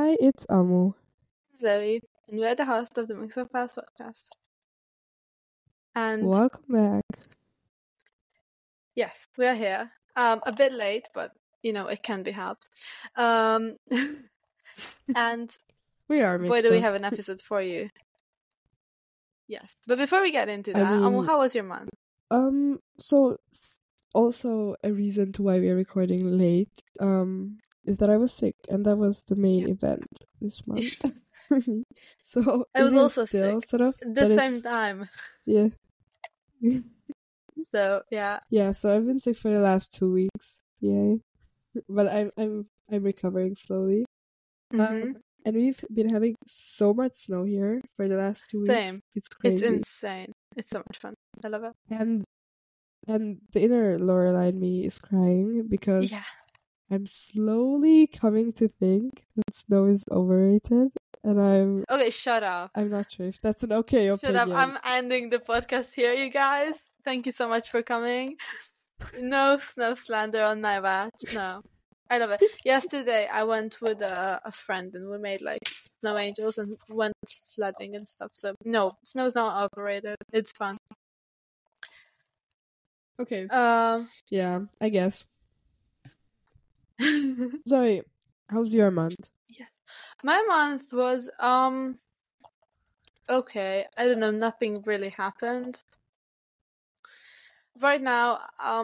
Hi, it's Amu. Zoe, and we're the host of the Mix of Past podcast. And Welcome back. yes, we're here. A bit late, but it can be helped. And We are boy, mixed do we up. have an episode for you. Yes, but before we get into I that, Amu, mean- how was your month? So also a reason to why we are recording late, is that I was sick, and that was the main event this month for me. So I was it is also still sick sort of at the but same it's- time. Yeah. So yeah. Yeah, so I've been sick for the last 2 weeks. Yay. But I'm recovering slowly. Mhm. And we've been having so much snow here for the last 2 weeks. Same. It's crazy. It's insane. It's so much fun. I love it. And the inner Lorelai in me is crying because Yeah. I'm slowly coming to think that snow is overrated, and Okay, shut up. I'm not sure if that's an okay Shut opinion. up. I'm ending the podcast here, you guys. Thank you so much for coming. No slander on my watch. No. I love it. Yesterday, I went with a friend and we made like snow angels and went sledding and stuff. So, no, snow's not overrated. It's fun. Okay. Yeah, I guess. Yes. Zoe, how's your month? My month was, okay. I don't know. Nothing really happened. Right now,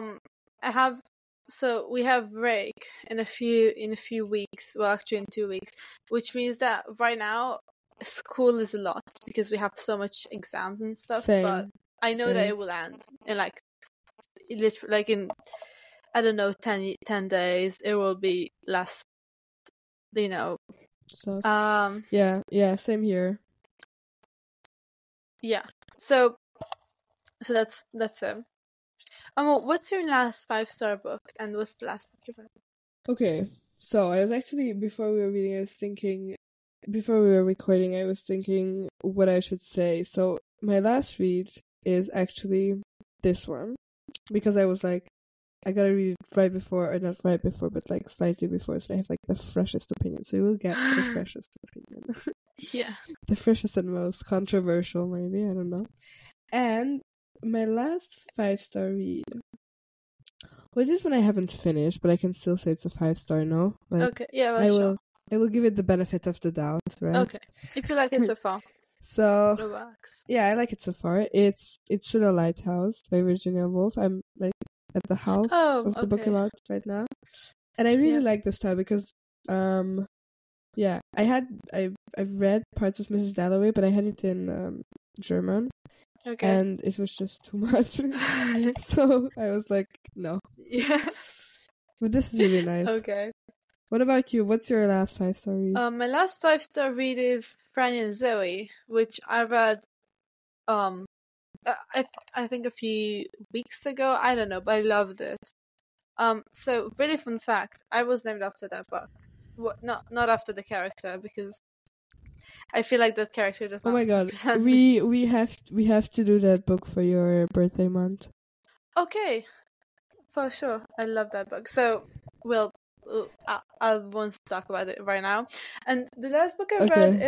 we have break in a few weeks. Well, actually in 2 weeks, which means that right now school is a lot because we have so much exams and stuff. Same. But I know that Same. it will end in literally in I don't know 10 days. It will be less. Stuff. Yeah, same here. Yeah. So that's it. What's your last 5-star book, and what's the last book you read? Okay, so I was actually, before we were recording, I was thinking what I should say. So my last read is actually this one, because I was like, I gotta read it right before, or not right before, but like slightly before, so I have like the freshest opinion. So you will get the freshest opinion. Yeah. The freshest and most controversial, maybe, I don't know. And my last 5-star read. Well, this one I haven't finished, but I can still say it's a 5-star, no? Okay. Yeah. Well, I will give it the benefit of the doubt, right? Okay. If you like it so far. So Relax. yeah, I like it so far. It's Through the Lighthouse by Virginia Woolf. I'm like at the half of the book about right now, and I really like this style because yeah, I've read parts of Mrs. Dalloway, but I had it in German. Okay. And it was just too much. So I was like, no. Yeah. But this is really nice. Okay. What about you? What's your last 5-star read? My last 5-star read is Franny and Zoe, which I read I think a few weeks ago. I don't know, but I loved it. So really fun fact, I was named after that book. Not after the character, because I feel like that character does not. Oh my god, represent we have to do that book for your birthday month. Okay, for sure. I love that book. So I won't talk about it right now. And the last book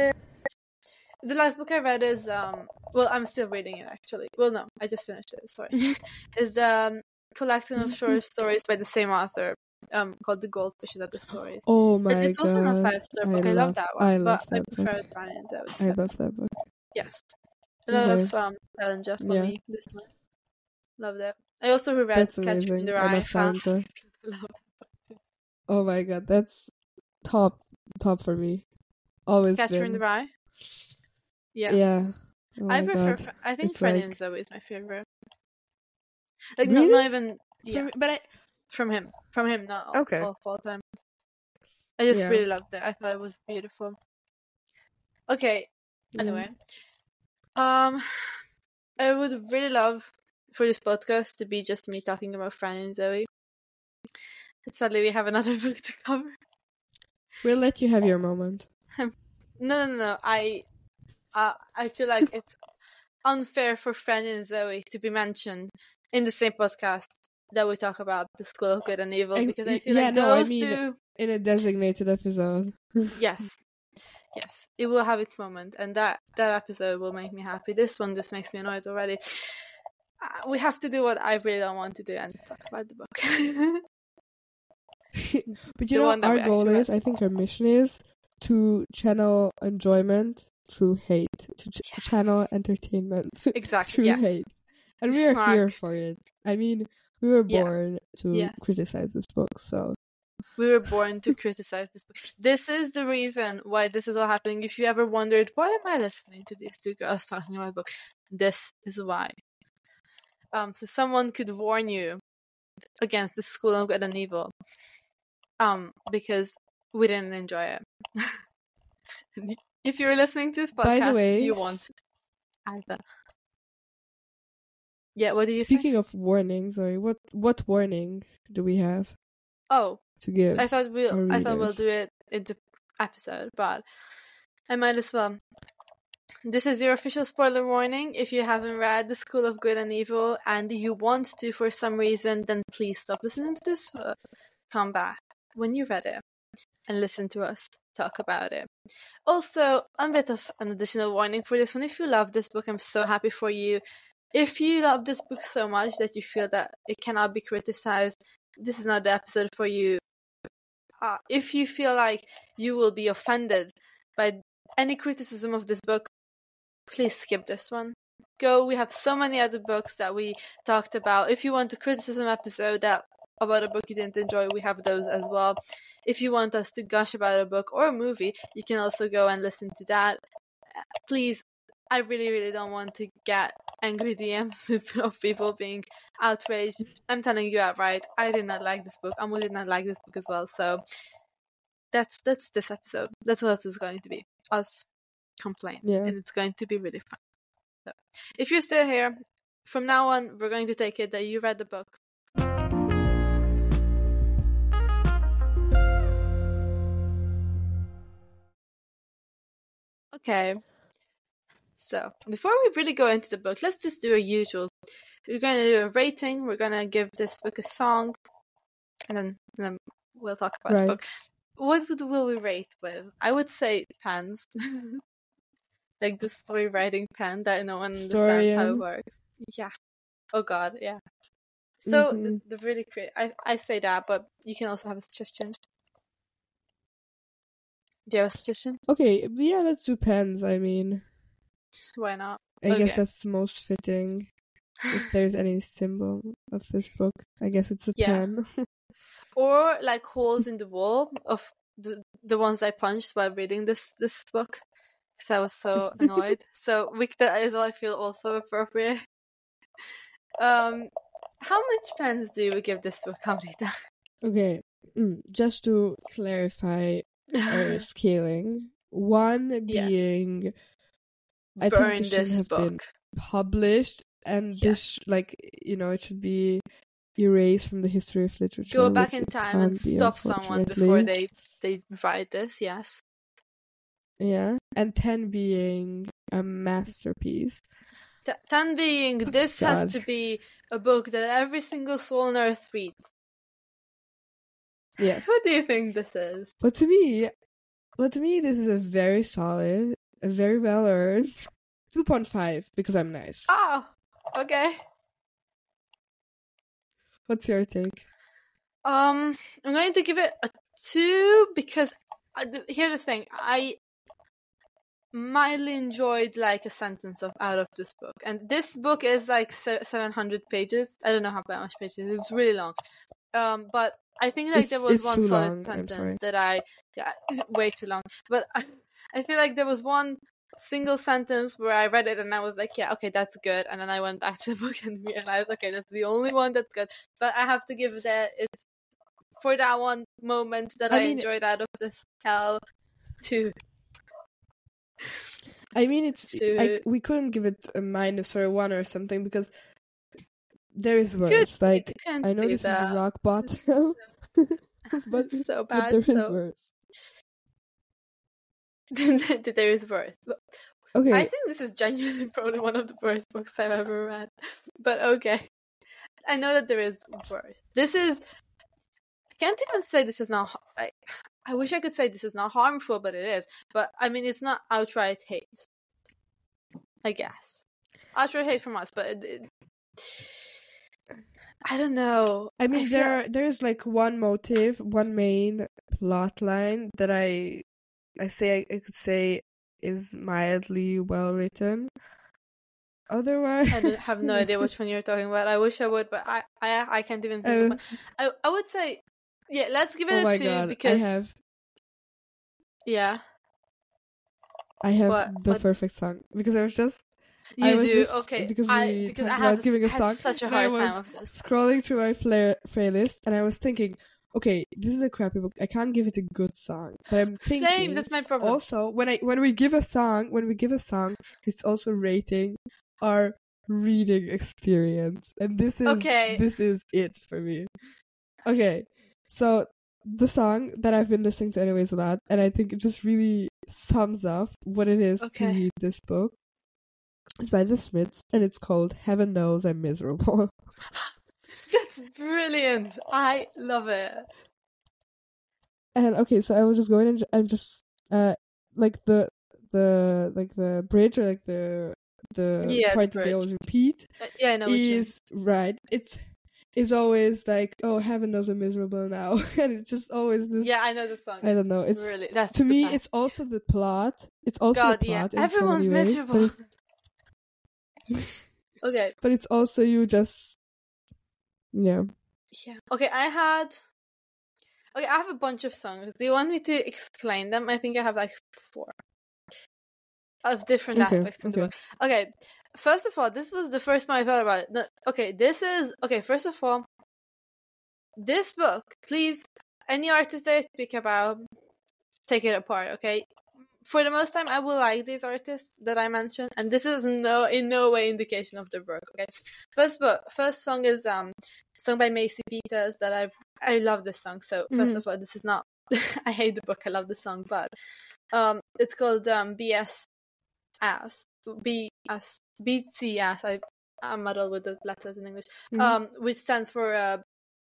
I read is well, I'm still reading it actually. Well, no, I just finished it. Sorry, is the collection of short stories by the same author. Called The Goldfish and Other Stories. Oh my god. It's also not a 5-star book. I love that one. I love but that I prefer book. Franny and Zoe. I love that book. Yes. A lot of Salinger for me this one. Loved it. I also reread That's Catcher in amazing. the Rye. I love Salinger. Oh my god, that's top for me. Always Catcher been. in the Rye? Yeah. Yeah. Oh I prefer, God. I think it's Franny like... and Zoe is my favorite. Like, really? not even... Yeah. From him, not okay. all time. I just really loved it. I thought it was beautiful. Okay, anyway. I would really love for this podcast to be just me talking about Franny and Zoe. But sadly, we have another book to cover. We'll let you have your moment. No. I feel like it's unfair for Franny and Zoe to be mentioned in the same podcast that we talk about the School of Good and Evil, because I feel like those two... in a designated episode. Yes. Yes, it will have its moment, and that episode will make me happy. This one just makes me annoyed already. We have to do what I really don't want to do and talk about the book. But our goal is, I think our mission is to channel enjoyment through hate, to channel entertainment through hate. And we are here for it. I mean, we were born to criticize this book, so... We were born to criticize this book. This is the reason why this is all happening. If you ever wondered, why am I listening to these two girls talking about books? This is why. So someone could warn you against the School of Good and Evil. Because we didn't enjoy it. If you're listening to this podcast, by the way, you want either. Yeah, what do you Speaking of warnings, sorry, what warning do we have? Oh, to give. I thought we'll do it in the episode, but I might as well. This is your official spoiler warning. If you haven't read The School of Good and Evil and you want to for some reason, then please stop listening to this. Come back when you read it and listen to us talk about it. Also, a bit of an additional warning for this one. If you love this book, I'm so happy for you. If you love this book so much that you feel that it cannot be criticized, this is not the episode for you. If you feel like you will be offended by any criticism of this book, please skip this one. We have so many other books that we talked about. If you want a criticism episode about a book you didn't enjoy, we have those as well. If you want us to gush about a book or a movie, you can also go and listen to that. Please, I really, really don't want to get angry DMs of people being outraged. I'm telling you outright, I did not like this book. Amu did not like this book as well. So that's this episode. That's what it's going to be. Us complain. Yeah. And it's going to be really fun. So if you're still here, from now on, we're going to take it that you read the book. Okay. So, before we really go into the book, let's just do a usual. We're going to do a rating. We're going to give this book a song. And then we'll talk about the book. What will we rate with? I would say pens. Like the story writing pen that no one understands how it works. Yeah. Oh God, yeah. So, the really great... I say that, but you can also have a suggestion. Do you have a suggestion? Okay, yeah, let's do pens, I mean... Why not? I guess that's the most fitting. If there's any symbol of this book, I guess it's a pen. Or like holes in the wall of the ones I punched while reading this book, because I was so annoyed. So that is, I feel, also appropriate. How much pens do we give this book, Amrita? Okay, just to clarify our scaling, 1 being... I think this should have been published, and this, it should be erased from the history of literature. Go back in time and stop someone before they write this, yes. Yeah, and 10 being a masterpiece. 10 being, this has to be a book that every single soul on earth reads. Yes. What do you think this is? But to me, this is a very solid, a very well earned 2.5 because I'm nice. Oh, okay. What's your take? I'm going to give it a 2 because here's the thing. I mildly enjoyed like a sentence out of this book, and this book is like 700 pages. I don't know how much pages. It's really long. But I think there was one solid sentence that it's way too long. But I feel like there was one single sentence where I read it and I was like, yeah, okay, that's good. And then I went back to the book and realized, okay, that's the only one that's good. But I have to give it's for that one moment that I enjoyed out of this hell 2. I mean, it's we couldn't give it a minus or a 1 or something because there is worse. I know this is rock bottom, but so bad. But there is worse. There is worse. Okay. I think this is genuinely probably one of the worst books I've ever read. But okay. I know that there is worse. I can't even say this is not I wish I could say this is not harmful, but it is. But I mean, it's not outright hate, I guess. Outright hate from us, but I don't know. I mean, there's like one motive, one main plot line that I could say is mildly well written. Otherwise, I have no idea which one you're talking about. I wish I would, but I can't even think of one. I would say, yeah, let's give it a 2 God, because I have what? the perfect song because I was just okay. Because we talked about giving a song. Such a hard time of this. Scrolling through my playlist, and I was thinking, okay, this is a crappy book. I can't give it a good song, but I'm thinking. Same. That's my problem. Also, when we give a song, it's also rating our reading experience, and this is it for me. Okay, so the song that I've been listening to anyways a lot, and I think it just really sums up what it is to read this book. It's by the Smiths, and it's called Heaven Knows I'm Miserable. That's brilliant. I love it. And okay, so I was just going and just like the bridge, or like the part that they always repeat. Yeah, I know. Is right. It's always like, oh, heaven knows I'm miserable now, and it's just always this. Yeah, I know the song. I don't know. It's really, to me, it's also the plot. It's also the plot in everyone's so many ways, miserable. Okay. But it's also you just, Yeah. Okay, I have a bunch of songs. Do you want me to explain them? I think I have like 4 of different aspects of the book. Okay. First of all, this was the first one I thought about it. First of all, this book, please, any artist I speak about, take it apart, okay? For the most time, I will like these artists that I mentioned, and this is in no way indication of the book. Okay, first song is song by Macy Peters that I love this song. So first of all, this is not I hate the book. I love the song, but it's called BS Ass BC Ass. I'm muddled with the letters in English. Which stands for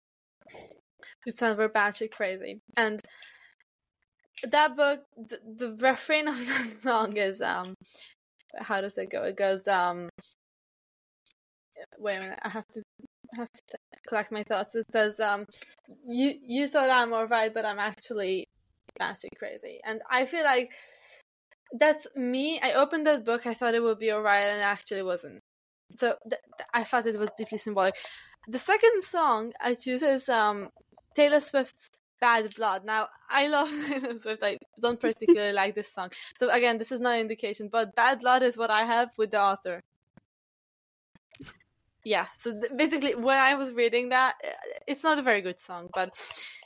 Batshit Crazy, and that book, the refrain of that song is how does it go? It goes wait a minute, I have to collect my thoughts. It says you thought I'm alright, but I'm actually batshit crazy. And I feel like that's me. I opened that book, I thought it would be alright, and it actually wasn't. So I thought it was deeply symbolic. The second song I choose is Taylor Swift's Bad Blood. Now, I love Taylor Swift. I don't particularly like this song. So again, this is not an indication, but Bad Blood is what I have with the author. Yeah, so basically, when I was reading that, it's not a very good song, but,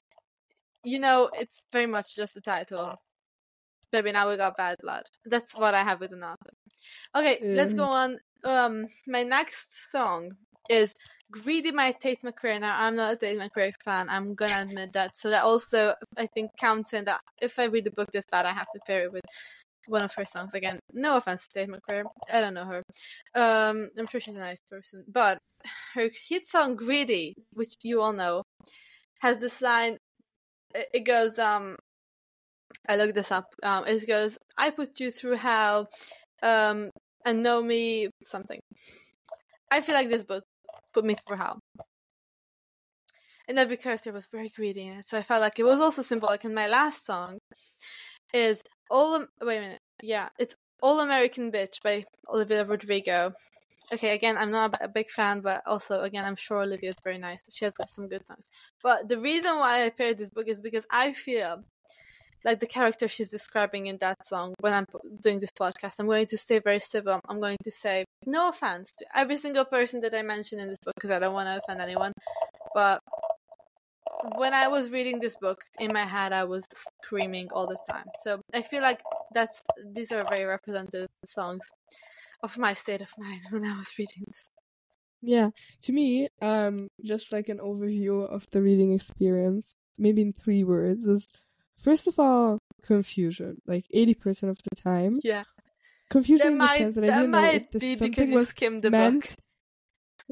it's very much just the title. Baby, now we got Bad Blood. That's what I have with an author. Okay, let's go on. My next song is Greedy by Tate McRae. Now, I'm not a Tate McRae fan. I'm gonna admit that. So that also, I think, counts in that if I read the book this bad, I have to pair it with one of her songs. Again, no offense to Tate McRae. I don't know her. I'm sure she's a nice person. But her hit song, Greedy, which you all know, has this line. It goes, I looked this up. It goes, I put you through hell, and know me something. I feel like this book put me through hell. And every character was very greedy in it, so I felt like it was also symbolic. And my last song is it's All American Bitch by Olivia Rodrigo. Okay, again, I'm not a big fan, but also, again, I'm sure Olivia is very nice. She has got some good songs. But the reason why I paired this book is because I feel like the character she's describing in that song, when I'm doing this podcast, I'm going to stay very civil. I'm going to say no offense to every single person that I mention in this book, because I don't want to offend anyone. But when I was reading this book, in my head, I was screaming all the time. So I feel like these are very representative songs of my state of mind when I was reading this. Yeah, to me, just like an overview of the reading experience, maybe in 3 words, is first of all, confusion. Like 80% of the time. Yeah. Confusion in the sense that I didn't know if this something was skimmed the meant. book.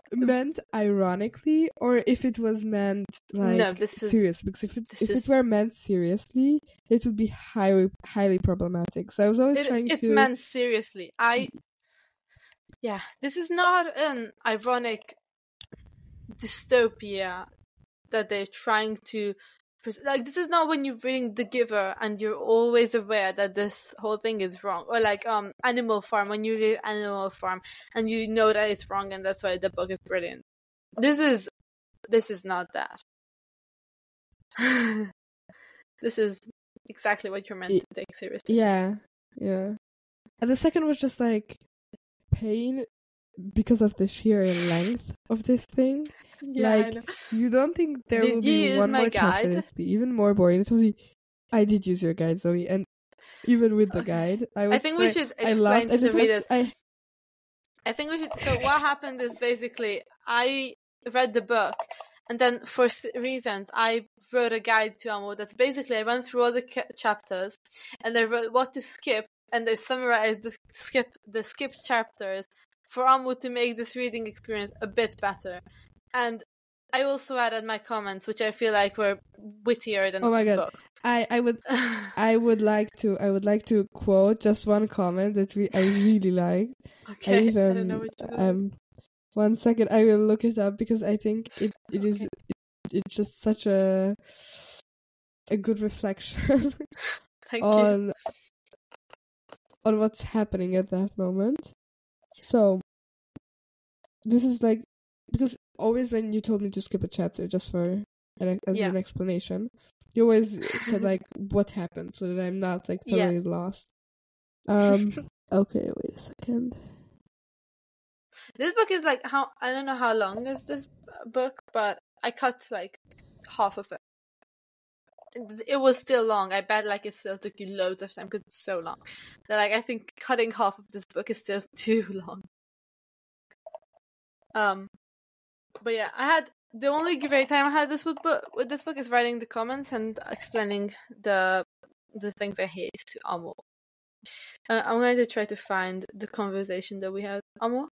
meant ironically or if it was meant serious. Because if it were meant seriously, it would be highly problematic. So I was always trying to. It's meant seriously. Yeah, this is not an ironic dystopia that they're trying to. Like, this is not when you're reading The Giver and you're always aware that this whole thing is wrong, or like Animal Farm, when you read Animal Farm and you know that it's wrong and that's why the book is brilliant. This is not that. This is exactly what you're meant to take seriously. Yeah. And the second was just like pain because of the sheer length of this thing. Yeah, like, you don't think there will be one more chapter that will be even more boring. It will be. I did use your guide, Zoe, and even with the guide, I think we should explain to the readers. I think we should. So what happened is basically I read the book, and then for reasons I wrote a guide to Amo. That's basically I went through all the chapters, and I wrote what to skip, and I summarized the skip chapters for Amo to make this reading experience a bit better. And I also added my comments, which I feel like were wittier than the book. I would like to quote just one comment that I really liked. Okay. I don't know which one. 1 second, I will look it up because I think it's just such a good reflection on what's happening at that moment. So this is like, because always when you told me to skip a chapter just for an explanation, you always said like what happened so that I'm not like totally lost. Okay, wait a second. This book is like I don't know how long is this book, but I cut like half of it. It was still long. I bet like it still took you loads of time because it's so long. That like I think cutting half of this book is still too long. But yeah, I had the only great time I had with this book is writing the comments and explaining the things I hate to Amo. I'm going to try to find the conversation that we had. Amo?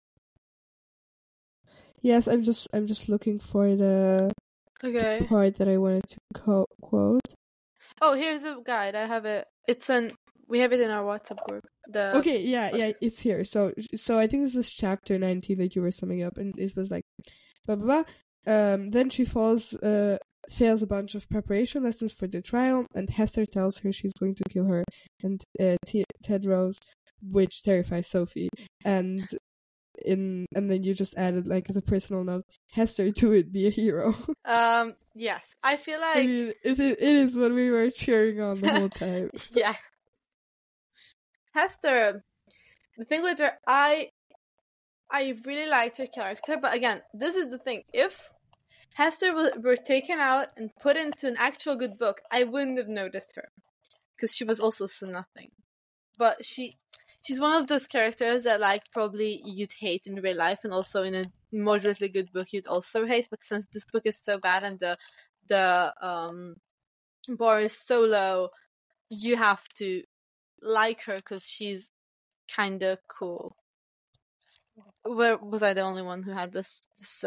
Yes, I'm just looking for the part that I wanted to quote. Oh, here's a guide. I have it. We have it in our WhatsApp group. It's here. So I think this is chapter 19 that you were summing up, and it was like blah blah blah. Then she fails a bunch of preparation lessons for the trial, and Hester tells her she's going to kill her and Ted Rose, which terrifies Sophie. And then you just added like as a personal note, Hester, do it, be a hero. Yes, I feel like I mean, it is what we were cheering on the whole time. Yeah, Hester. The thing with her, I really liked her character, but again, this is the thing. If Hester were taken out and put into an actual good book, I wouldn't have noticed her because she was also so nothing. But she's one of those characters that like probably you'd hate in real life, and also in a moderately good book you'd also hate. But since this book is so bad and the bar is so low, you have to like her because she's kind of cool. Was I the only one who had this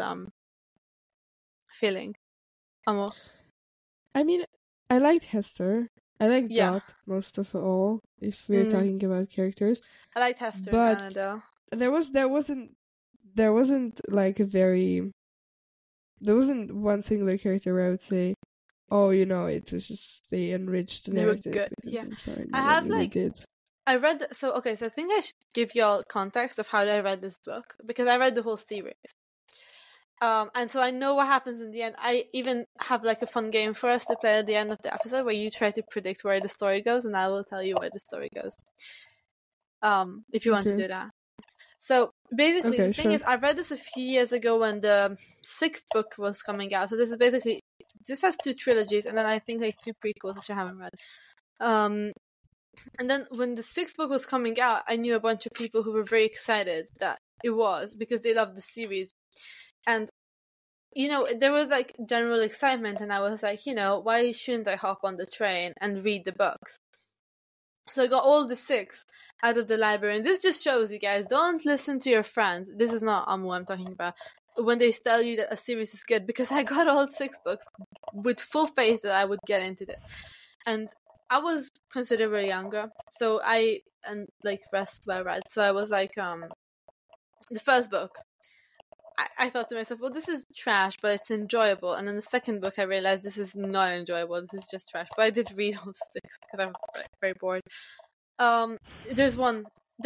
feeling? Amo? I mean, I liked Hester. I liked Dot most of all, if we're talking about characters. I liked Hester and Annabelle. There wasn't like there wasn't one singular character where I would say, oh, it was just they enriched the narrative. They were good. Yeah. I have like I read so I think I should give y'all context of how I read this book because I read the whole series. And so I know what happens in the end. I even have like a fun game for us to play at the end of the episode where you try to predict where the story goes, and I will tell you where the story goes. If you want to do that. So basically, the thing is, I read this a few years ago when the 6th book was coming out. So this has 2 trilogies, and then I think like 2 prequels which I haven't read. And then when the 6th book was coming out, I knew a bunch of people who were very excited that it was because they loved the series. And, there was like general excitement, and I was like, why shouldn't I hop on the train and read the books? So I got all the 6 out of the library, and this just shows you guys, don't listen to your friends. This is not Amo I'm talking about. when they tell you that a series is good, because I got all 6 books with full faith that I would get into this. And I was considerably younger, so rest well read. So I was like, the first book, I thought to myself, well, this is trash, but it's enjoyable. And then the second book, I realized this is not enjoyable. This is just trash. But I did read all 6 because I'm very bored. There's one,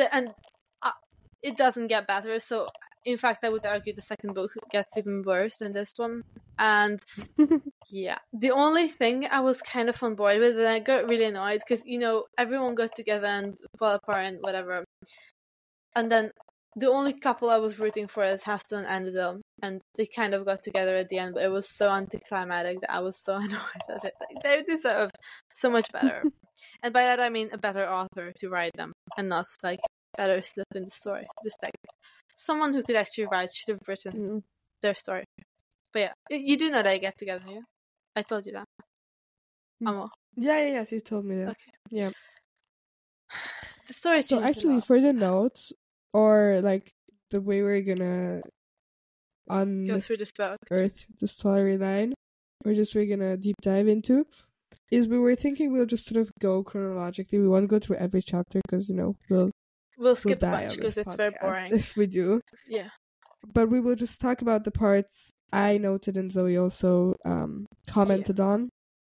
it doesn't get better. So in fact, I would argue the second book gets even worse than this one. And yeah, the only thing I was kind of on board with, and I got really annoyed because, everyone got together and fell apart and whatever. And then the only couple I was rooting for is Haston and Annabelle, and they kind of got together at the end, but it was so anticlimactic that I was so annoyed at it. Like, they deserved so much better. And by that I mean a better author to write them, and not like better stuff in the story. Just like someone who could actually write should have written their story. But yeah, you do know they get together, yeah? I told you that. Amo. Yes, you told me that. Okay. Yeah. The story. So actually, for the notes, or like the way we're gonna go through this book, earth the storyline, or just we're gonna deep dive into, is we were thinking we'll just sort of go chronologically. We won't go through every chapter because we'll skip a bunch because it's very boring if we do. Yeah. But we will just talk about the parts I noted and Zoe also commented on.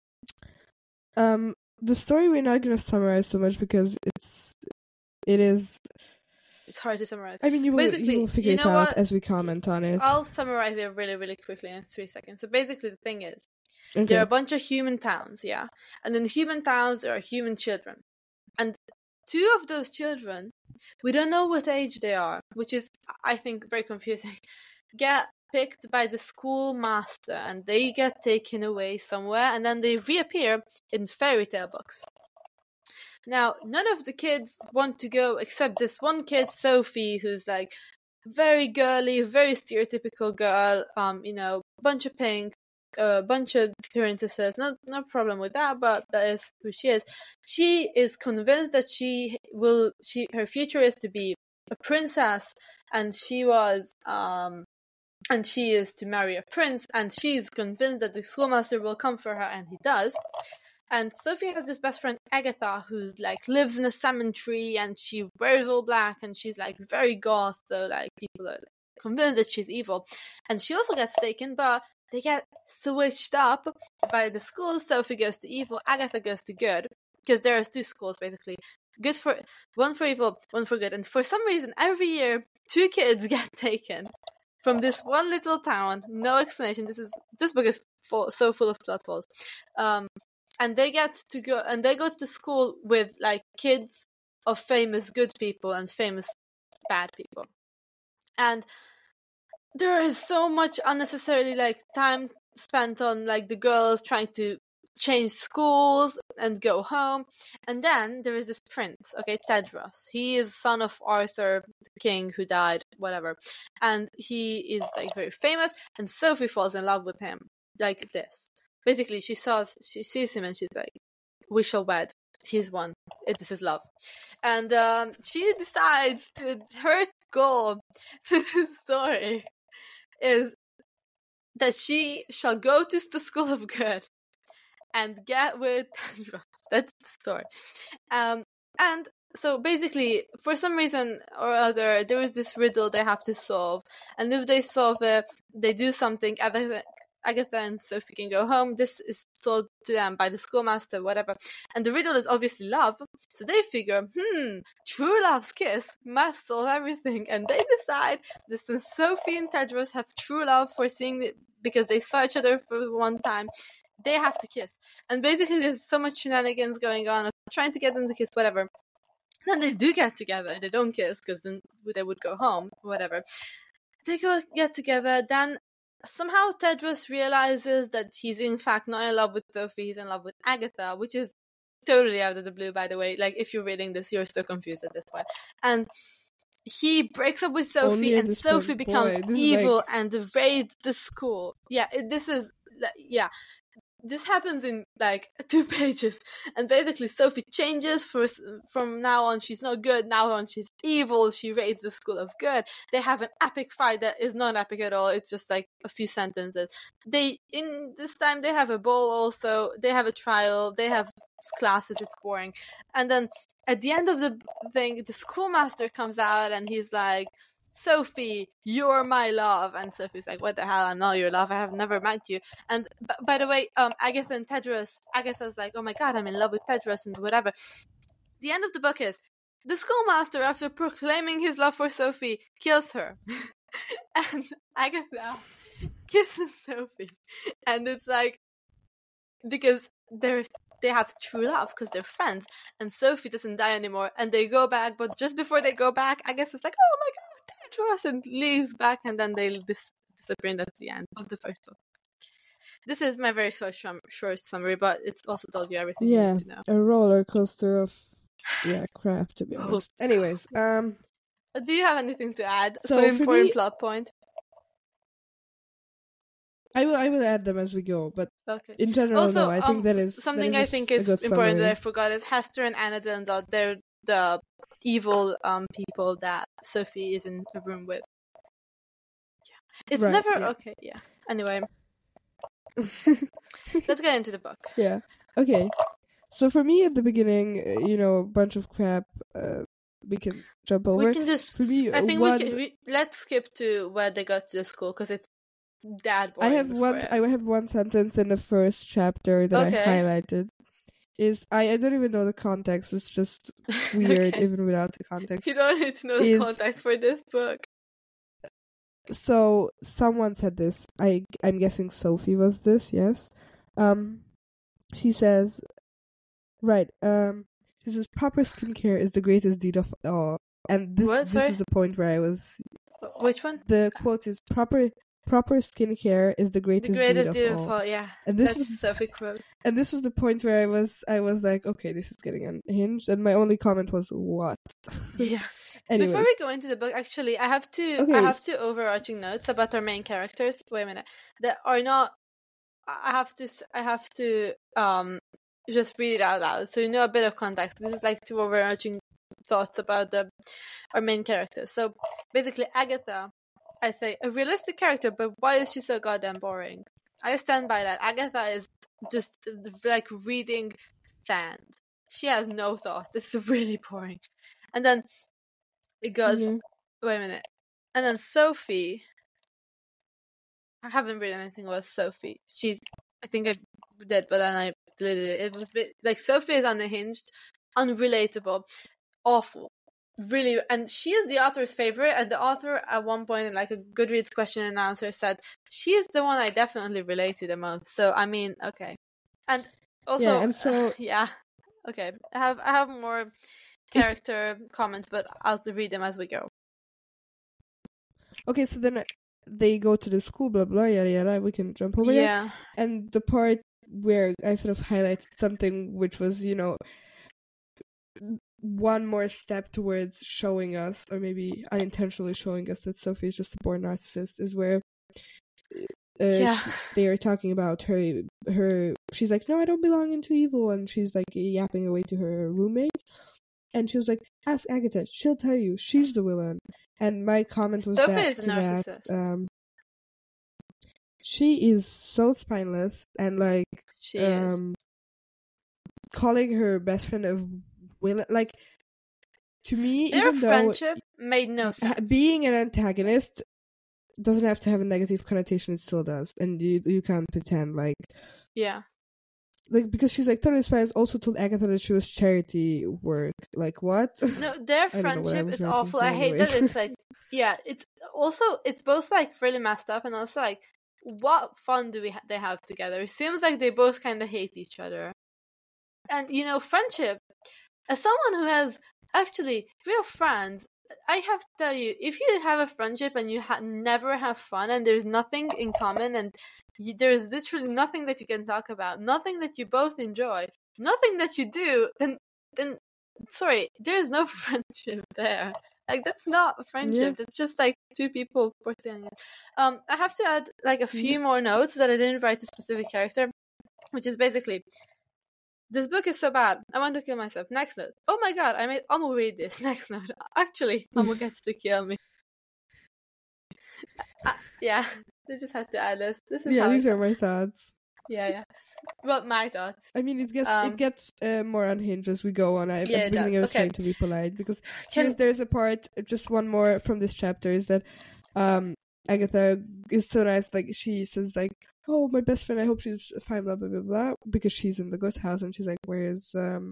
The story we're not going to summarize so much because it's hard to summarize. I mean, you will figure it out as we comment on it. I'll summarize it really, really quickly in 3 seconds. So basically the thing is, there are a bunch of human towns, yeah? And in the human towns, there are human children. And 2 of those children, we don't know what age they are, which is, I think, very confusing, get picked by the school master, and they get taken away somewhere, and then they reappear in fairy tale books. Now, none of the kids want to go except this one kid, Sophie, who's like very girly, very stereotypical girl, bunch of pink, bunch of princesses, no problem with that, but that is who she is. She is convinced that her future is to be a princess, and she is to marry a prince, and she's convinced that the schoolmaster will come for her, and he does. And Sophie has this best friend, Agatha, who's like lives in a salmon tree, and she wears all black, and she's like very goth, so like people are like, convinced that she's evil. And she also gets taken, but they get switched up by the school. Sophie goes to evil, Agatha goes to good, because there are 2 schools basically. One for evil, one for good. And for some reason, every year, 2 kids get taken from this one little town. No explanation. This book is so full of plot holes. And they go to the school with like kids of famous good people and famous bad people. And there is so much unnecessarily like time spent on like the girls trying to change schools and go home. And then there is this prince, Tedros. He is son of Arthur, the king who died, whatever. And he is like very famous, and Sophie falls in love with him like this. Basically, she sees him and she's like, we shall wed. He's one. This is love. And she decides her goal to this story is that she shall go to the School of Good and get with Tedros. That's the story. And so basically, for some reason or other, there is this riddle they have to solve. And if they solve it, they do something. Agatha and Sophie can go home. This is told to them by the schoolmaster, whatever. And the riddle is obviously love. So they figure, true love's kiss must solve everything. And they decide that since Sophie and Tedros have true love because they saw each other for one time, they have to kiss. And basically there's so much shenanigans going on, trying to get them to kiss, whatever. Then they do get together. They don't kiss because then they would go home, whatever. They get together, then somehow Tedros realizes that he's in fact not in love with Sophie, he's in love with Agatha, which is totally out of the blue, by the way. Like, if you're reading this, you're so confused at this point. And he breaks up with Sophie, and Sophie becomes evil and raids the school. this happens in like 2 pages, and basically Sophie changes. From now on she's not good, now on she's evil. She raids the school of good. They have an epic fight that is not epic at all. It's just like a few sentences. In this time they have a ball also, they have a trial, they have classes. It's boring. And then at the end of the thing, the schoolmaster comes out and he's like, Sophie, you're my love. And Sophie's like, what the hell? I'm not your love. I have never met you. And by the way, Agatha and Tedros, Agatha's like, oh my god, I'm in love with Tedros and whatever. The end of the book is the schoolmaster, after proclaiming his love for Sophie, kills her. And Agatha kisses Sophie. And it's like, because they have true love because they're friends, and Sophie doesn't die anymore, and they go back, but just before they go back, I guess it's like, oh my god, Tedros, and leaves back, and then they disappear, and that's the end of the first book. This is my very short summary, but it's also told you everything you need to know. A roller coaster of crap, to be honest. Anyways, do you have anything to add? So an important plot point. I will add them as we go, but okay. In general, also, no, I think that is something I think is important that I forgot is Hester and Anna Dundalk. They're the evil people that Sophie is in a room with. Yeah. It's never okay. Yeah. Anyway, let's get into the book. Yeah. Okay. So for me, at the beginning, a bunch of crap. We can jump over. We can just. For me, I think let's skip to where they got to the school because it's that boring. I have one sentence in the first chapter that I highlighted. I don't even know the context. It's just weird even without the context. You don't need to know the context for this book. So someone said this. I'm guessing Sophie was this. Yes. She says, right. She says proper skincare is the greatest deed of all. And this is the point where I was. Which one? The quote is Proper skincare is the greatest deed of all. Yeah. And this was Sophie quote. And this was the point where I was like, okay, this is getting unhinged. And my only comment was, what? Yeah. Anyways. Before we go into the book, actually, I have two overarching notes about our main characters. Wait a minute. That are not. I have to just read it out loud so you know a bit of context. This is like two overarching thoughts about our main characters. So basically, Agatha. I say a realistic character, but why is she so goddamn boring? I stand by that. Agatha is just like reading sand. She has no thought. It's really boring. And then it goes, wait a minute. And then Sophie, I haven't read anything about Sophie. I think I did, but then I deleted it. It was like Sophie is unhinged, unrelatable, awful. Really, and she is the author's favorite, and the author at one point in like a Goodreads question and answer said she is the one I definitely relate to the most. So I mean, okay, and also okay. I have more character comments, but I'll read them as we go. Okay, so then they go to the school, blah blah, yada yada. We can jump over there. And the part where I sort of highlighted something, which was one more step towards showing us, or maybe unintentionally showing us, that Sophie is just a born narcissist, is where they are talking about her. She's like, no, I don't belong into evil, and she's like yapping away to her roommates, and she was like, ask Agatha, she'll tell you, she's the villain. And my comment was that she is so spineless, and like calling her best friend a villain, like, to me, their even friendship made no sense. Being an antagonist doesn't have to have a negative connotation. It still does, and you can't pretend like because she's like totally spineless. Also told Agatha that she was charity work. Like, what? No, their friendship is awful. I hate that. It's like it's both like really messed up, and also like, what fun do they have together? It seems like they both kind of hate each other. And friendship, as someone who has actually real friends, I have to tell you, if you have a friendship and you never have fun, and there's nothing in common, and there's literally nothing that you can talk about, nothing that you both enjoy, nothing that you do, then sorry, there's no friendship there. Like, that's not a friendship. That's just like two people pretending. I have to add like a few more notes that I didn't write a specific character. which is basically, this book is so bad, I want to kill myself. Next note, oh my god, I'm gonna read this. Next note, actually, Amo gets to kill me. Yeah, they just had to add this. This is these are my thoughts. Yeah. Well, my thoughts. I mean, it gets more unhinged as we go on. At the beginning, I was trying to be polite because there's a part. Just one more from this chapter is that Agatha is so nice. Like, she says, like, "Oh, my best friend. I hope she's fine." Blah blah blah blah. Because she's in the good house, and she's like, "Where is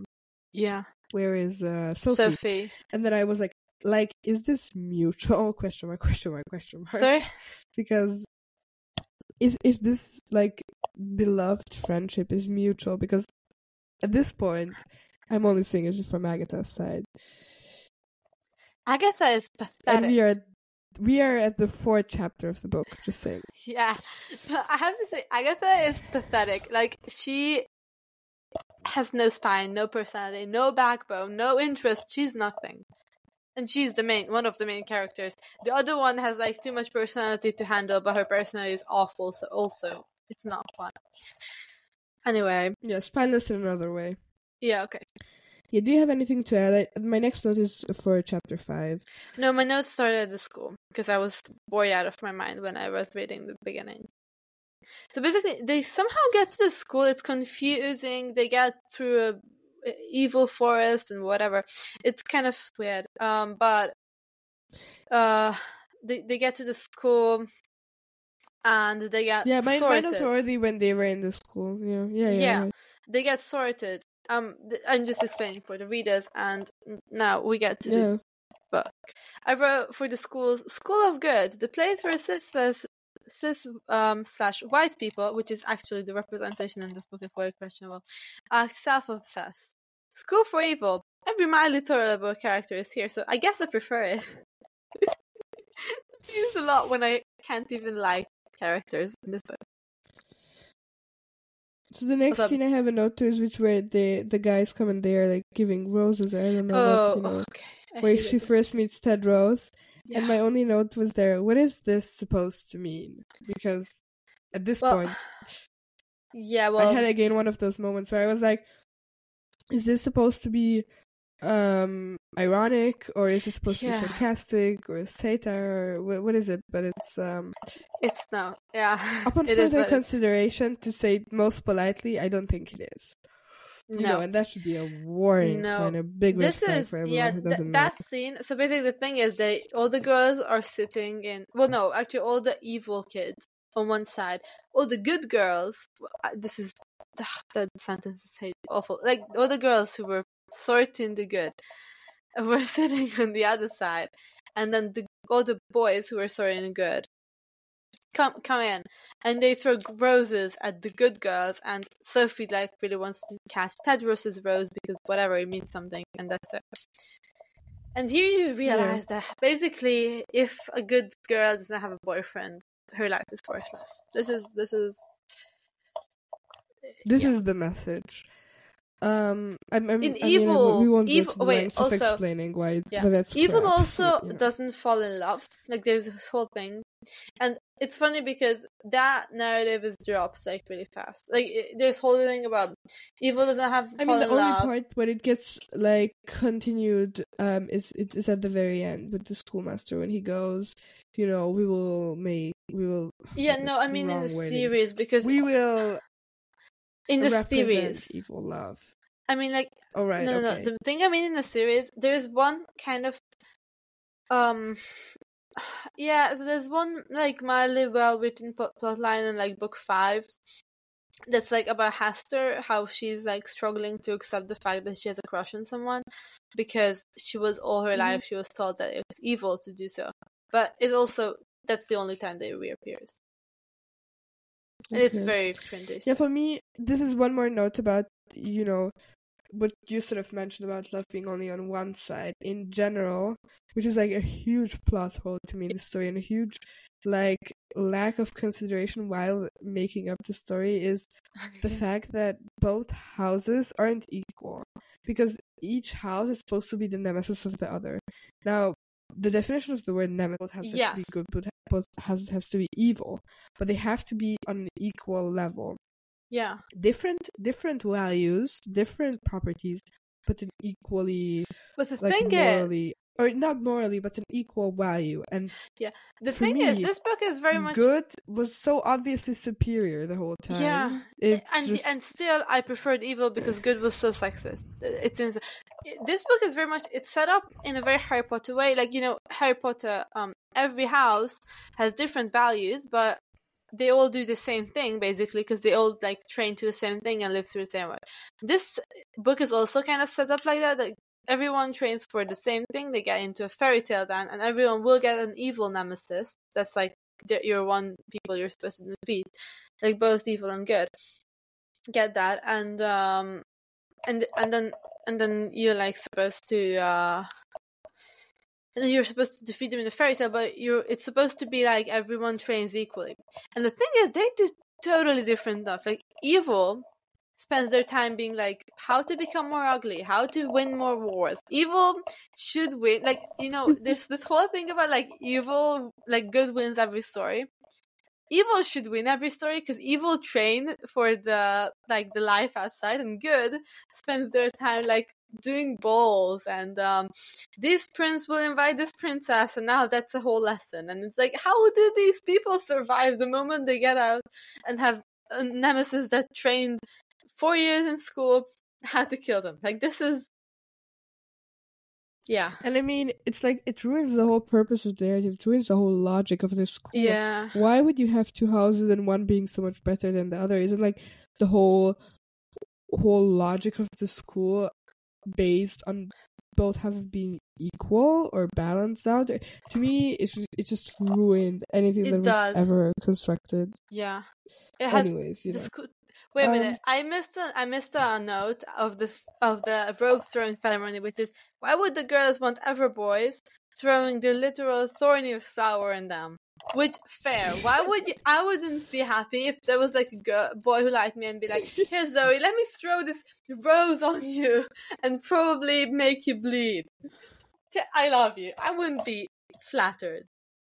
Sophie?" And then I was like, is this mutual? Question mark. Sorry, because if this like beloved friendship is mutual, because at this point I'm only seeing it from Agatha's side. Agatha is pathetic, and we are at the 4th chapter of the book. Just saying. Yeah, but I have to say, Agatha is pathetic. Like, she has no spine, no personality, no backbone, no interest. She's nothing. And she's one of the main characters. The other one has like too much personality to handle, but her personality is awful, so also it's not fun. Anyway. Yeah, spineless in another way. Yeah, okay. Yeah, do you have anything to add? My next note is for chapter 5. No, my notes started at the school, because I was bored out of my mind when I was reading the beginning. So basically, they somehow get to the school, it's confusing, they get through a evil forest and whatever. It's kind of weird. But they get to the school and they get mine was already when they were in the school. Yeah. Right. They get sorted. I'm just explaining for the readers, and now we get to the book. I wrote for the School of Good, the place where cis/white people, which is actually the representation in this book is very questionable, are self-obsessed. School for Evil. Every mildly tolerable character is here, so I guess I prefer it. I use a lot when I can't even like characters in this book. So the next scene I have a note to is where the guys come and they are like giving roses. I don't know where she first meets Ted Rose. Yeah. And my only note was there, what is this supposed to mean? Because at this point, I had again one of those moments where I was like, is this supposed to be ironic, or is it supposed to be sarcastic, or satire, or what is it? But it's no, yeah. Upon further consideration, to say it most politely, I don't think it is. No, and that should be a warning sign, a big red flag for everyone who doesn't know. That scene. So basically, the thing is, all the girls are sitting in. Well, no, actually, all the evil kids on one side, all the good girls. This is that sentence is awful. Like, all the girls who were sorting the good were sitting on the other side, and then all the boys who were sorting the good come in, and they throw roses at the good girls, and Sophie really wants to catch Ted Rose's rose because whatever, it means something, and that's it. And here you realize that basically, if a good girl doesn't have a boyfriend, her life is worthless. This is the message. We won't go to the lengths of explaining why, but that's Evil crap. Also doesn't fall in love. Like, there's this whole thing, and it's funny because that narrative is dropped really fast. Like, there's whole thing about Evil doesn't have. The only part when it gets continued is at the very end with the schoolmaster when he goes, we will. Yeah, no, I mean in the series, because we will. In the series, evil love. I mean, no. The thing I mean in the series, there's one kind of, so there's one mildly well written plotline in book 5, that's about Hester, how she's struggling to accept the fact that she has a crush on someone, because she was all her life she was told that it was evil to do so, but it's also that's the only time that it reappears. Okay. It's very cringy. Yeah, for me, this is one more note about, what you sort of mentioned about love being only on one side in general, which is a huge plot hole to me in the story, and a huge lack of consideration while making up the story is the fact that both houses aren't equal, because each house is supposed to be the nemesis of the other. Now, the definition of the word nemesis has to be good, but has to be evil, but they have to be on an equal level. Yeah. Different values, different properties, but an equally, but the like, thing morally, is, or not morally, but an equal value. And the for thing me, is, this book is very much good was so obviously superior the whole time. Yeah, it's and still I preferred evil because good was so sexist. This book is very much, it's set up in a very Harry Potter way. Like, Harry Potter, every house has different values, but they all do the same thing basically because they all like train to the same thing and live through the same way. This book is also kind of set up like that. Like, everyone trains for the same thing. They get into a fairy tale then, and everyone will get an evil nemesis. That's like your one people you're supposed to defeat, like both evil and good. Get that, and then you're like supposed to and then you're supposed to defeat them in a fairy tale, but it's supposed to be like everyone trains equally. And the thing is, they do totally different stuff. Like, evil spends their time being like, how to become more ugly, how to win more wars. Evil should win. Like, there's this whole thing about like evil, like good wins every story. Evil should win every story because evil train for the life outside, and good spends their time like doing balls and this prince will invite this princess, and now that's a whole lesson. And it's like, how do these people survive the moment they get out and have a nemesis that trained 4 years in school how to kill them? Like, this is And I mean, it's like, it ruins the whole purpose of the narrative. It ruins the whole logic of the school. Yeah. Why would you have two houses and one being so much better than the other? Isn't like the whole logic of the school based on both houses being equal or balanced out? To me, it just ruined anything that was ever constructed. Yeah. Anyways, Wait a minute. I missed a note of the rogue throwing ceremony, which is, why would the girls want ever boys throwing the literal thorniest flower in them? Which, fair. Why would you? I wouldn't be happy if there was like a boy who liked me and be like, here Zoe, let me throw this rose on you and probably make you bleed. I love you. I wouldn't be flattered.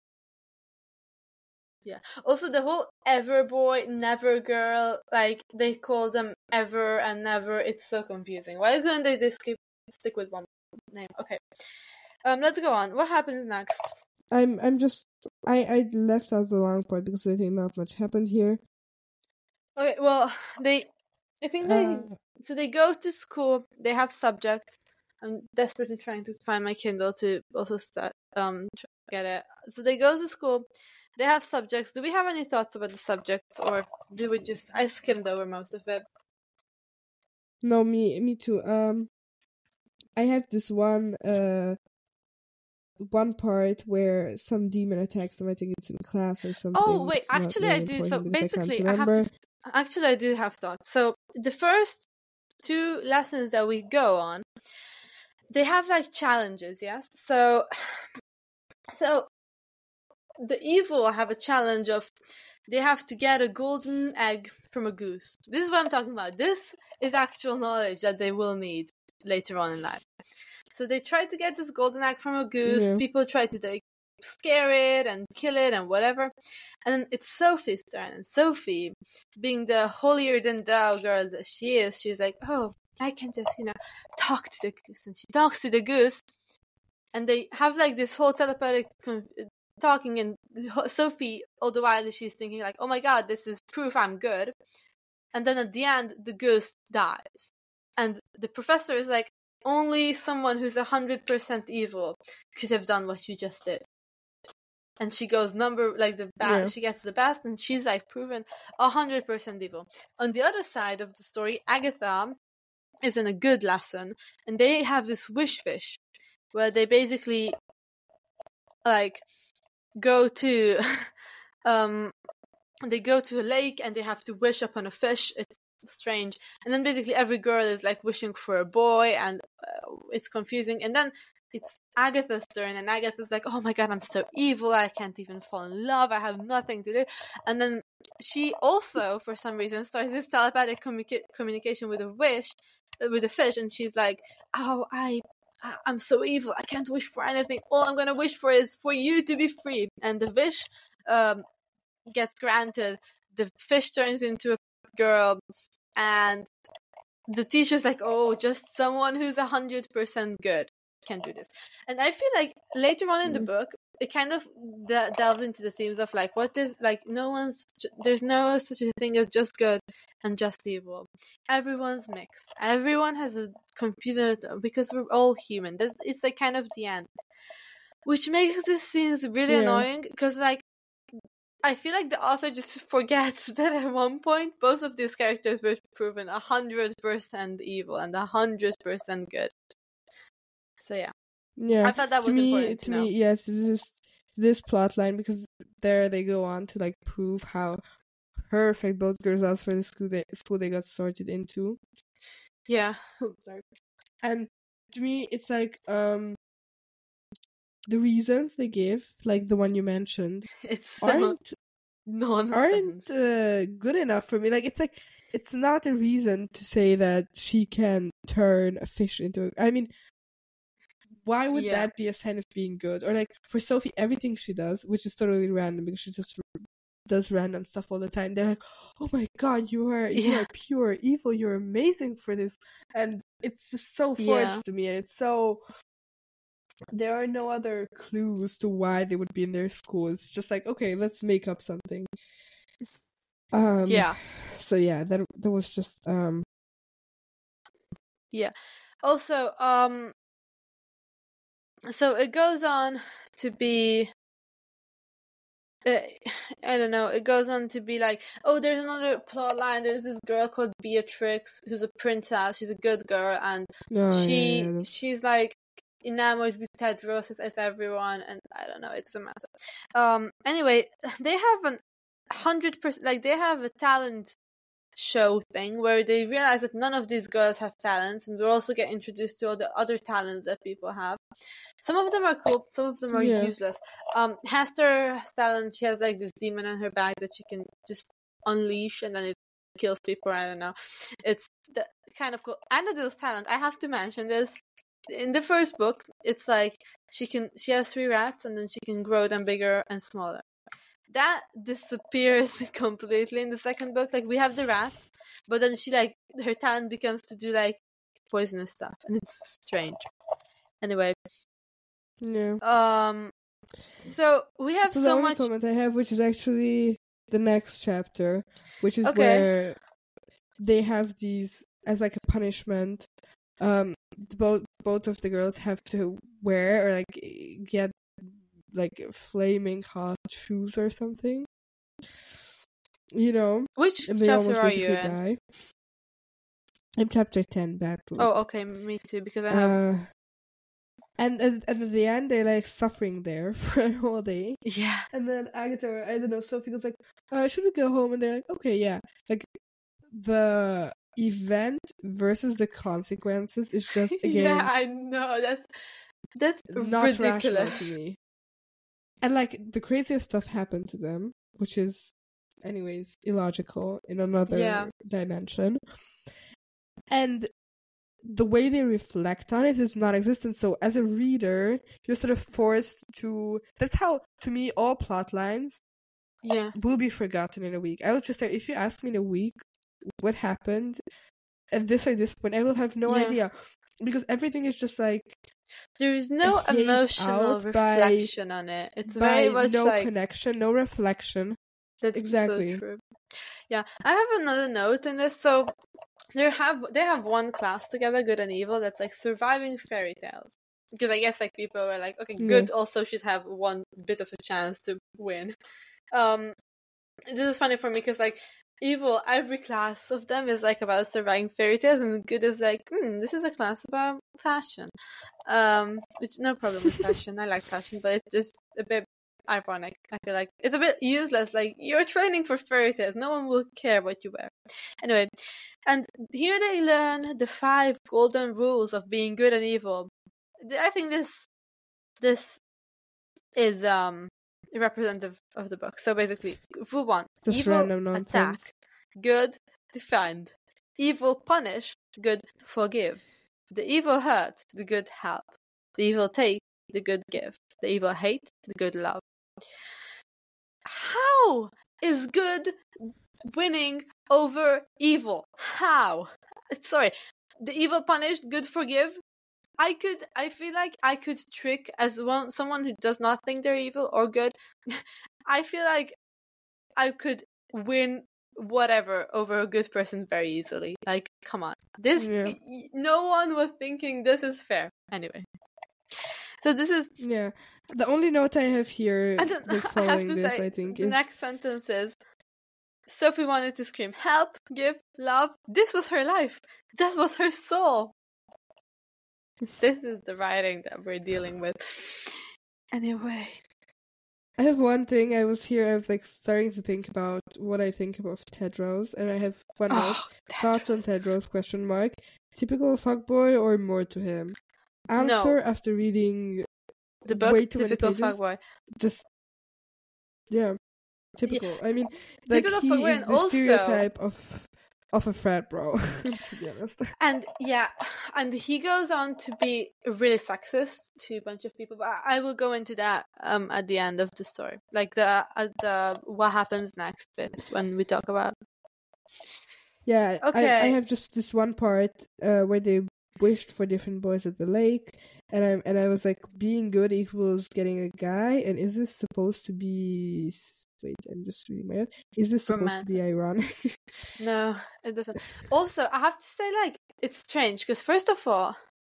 Yeah. Also, the whole ever boy, never girl, like, they call them ever and never. It's so confusing. Why couldn't they just stick with one name? Okay. Let's go on. What happens next? I'm just I left out the long part because I think not much happened here. Okay. Well, so they go to school. They have subjects. I'm desperately trying to find my Kindle to also get it. So they go to school. They have subjects. Do we have any thoughts about the subjects, or did we just? I skimmed over most of it. No, me too. I have this one part where some demon attacks them. I think it's in class or something. Oh wait, actually I do. So basically, I do have thoughts. So the first 2 lessons that we go on, they have like challenges. Yes. So the evil have a challenge of, they have to get a golden egg from a goose. This is what I'm talking about. This is actual knowledge that they will need later on in life. So they try to get this golden egg from a goose. Yeah. People try to scare it and kill it and whatever. And then it's Sophie's turn. And Sophie, being the holier than thou girl that she is, she's like, oh, I can just, talk to the goose. And she talks to the goose. And they have like this whole telepathic talking, and Sophie, all the while, she's thinking like, oh my god, this is proof I'm good. And then at the end, the goose dies. And the professor is like, only someone who's 100% evil could have done what you just did. And she goes she gets the best, and she's like proven 100% evil. On the other side of the story, Agatha is in a good lesson, and they have this wish fish, where they basically like go to they go to a lake and they have to wish upon a fish. It's strange. And then basically every girl is like wishing for a boy, and it's confusing. And then it's Agatha's turn, and Agatha's like, oh my god, I'm so evil, I can't even fall in love, I have nothing to do. And then she also, for some reason, starts this telepathic communication with a fish, and she's like, oh, I'm so evil, I can't wish for anything, all I'm gonna wish for is for you to be free. And the wish gets granted. The fish turns into a girl, and the teacher's like, oh, just someone who's 100% good can do this. And I feel like later on in the book, it kind of delves into the themes of like, what is, like, there's no such a thing as just good and just evil. Everyone's mixed. Everyone has a computer, because we're all human. It's like kind of the end, which makes these scenes really annoying, because like, I feel like the author just forgets that at one point both of these characters were proven 100% evil and 100% good. So yeah. I thought that was important to know. Me, yes, this plot line, because there they go on to like prove how perfect both girls are for the school they got sorted into. Yeah. Sorry. And to me, it's like the reasons they give, like the one you mentioned, aren't good enough for me. Like, it's not a reason to say that she can turn a fish into I mean, why would that be a sign of being good? Or like for Sophie, everything she does, which is totally random because she just does random stuff all the time, they're like, oh my god, you are pure evil, you're amazing for this. And it's just so forced to me, and it's so, there are no other clues to why they would be in their school. It's just like, okay, let's make up something. So yeah, that was just Also, so it goes on to be, I don't know, it goes on to be like, oh, there's another plot line. There's this girl called Beatrix who's a princess. She's a good girl, and she's like enamored with Tedros as everyone, and I don't know, it doesn't matter. Anyway, they have 100%, like, they have a talent show thing where they realize that none of these girls have talents, and we also get introduced to all the other talents that people have. Some of them are cool, some of them are useless. Hester has talent. She has like this demon in her bag that she can just unleash, and then it kills people. I don't know, it's kind of cool. Anadile's talent, I have to mention this. In the first book, it's like she has 3 rats, and then she can grow them bigger and smaller. That disappears completely in the second book. Like, we have the rats, but then she, like, her talent becomes to do like poisonous stuff, and it's strange. Anyway. So we have so the only comment I have, which is actually the next chapter, which is where they have these as like a punishment. Both of the girls have to wear or like get like flaming hot shoes or something, you know. Which and they chapter are you in? Die. I'm chapter 10, Bad Blue. Oh, okay, me too, because I have. And at the end, they're like suffering there for a whole day. Yeah. And then Agatha, or I don't know, Sophie goes like, should we go home? And they're like, okay, yeah. Like, the event versus the consequences is just, again. Yeah, I know. That's not ridiculous. Rational to me. And like, the craziest stuff happened to them, which is, anyways, illogical in another dimension. And the way they reflect on it is non-existent. So as a reader, you're sort of forced to... That's how, to me, all plot lines will be forgotten in a week. I will just say, if you ask me in a week what happened at this or this point, I will have no idea. Because everything is just like... There is no emotional reflection on it. It's very much no like... connection, no reflection. That's exactly. So true. Yeah, I have another note in this. So they have one class together, good and evil, that's like surviving fairy tales. Because I guess like people were like, okay, good also should have one bit of a chance to win. This is funny for me because like evil, every class of them is like about surviving fairy tales, and good is like, this is a class about fashion. Which, no problem with fashion. I like fashion, but it's just a bit ironic. I feel like it's a bit useless. Like, you're training for fairy tales, no one will care what you wear. Anyway, and here they learn the 5 golden rules of being good and evil. I think this is representative of the book. So basically, rule 1: just evil attack, good defend, evil punish, good forgive, the evil hurt, the good help, the evil take, the good give, the evil hate, the good love. How is good winning over evil. How? Sorry. The evil punished, good forgive. I feel like I could trick someone who does not think they're evil or good. I feel like I could win whatever over a good person very easily. Like, come on. No one was thinking this is fair. Anyway. So this is... Yeah. The only note I have here following this, I think, is... The next sentence is, Sophie wanted to scream, help, give, love. This was her life. That was her soul. This is the writing that we're dealing with. Anyway. I have one thing. I was like starting to think about what I think of Tedros, and I have one note. Thoughts on Tedros, ? Typical fuckboy or more to him? Answer after reading the book, way too typical many pages. Fuckboy. Just, yeah, typical. Yeah. I mean, like, typical he fuckboy, is the stereotype of a frat bro, to be honest. And he goes on to be really sexist to a bunch of people, but I will go into that at the end of the story, like the what happens next bit when we talk about. Yeah, okay. I have just this one part where they wished for different boys at the lake, and I was like, being good equals getting a guy, and is this supposed to be... Wait, I'm just reading my notes. Is this supposed to be ironic? No, it doesn't. Also, I have to say, like, it's strange, because first of all,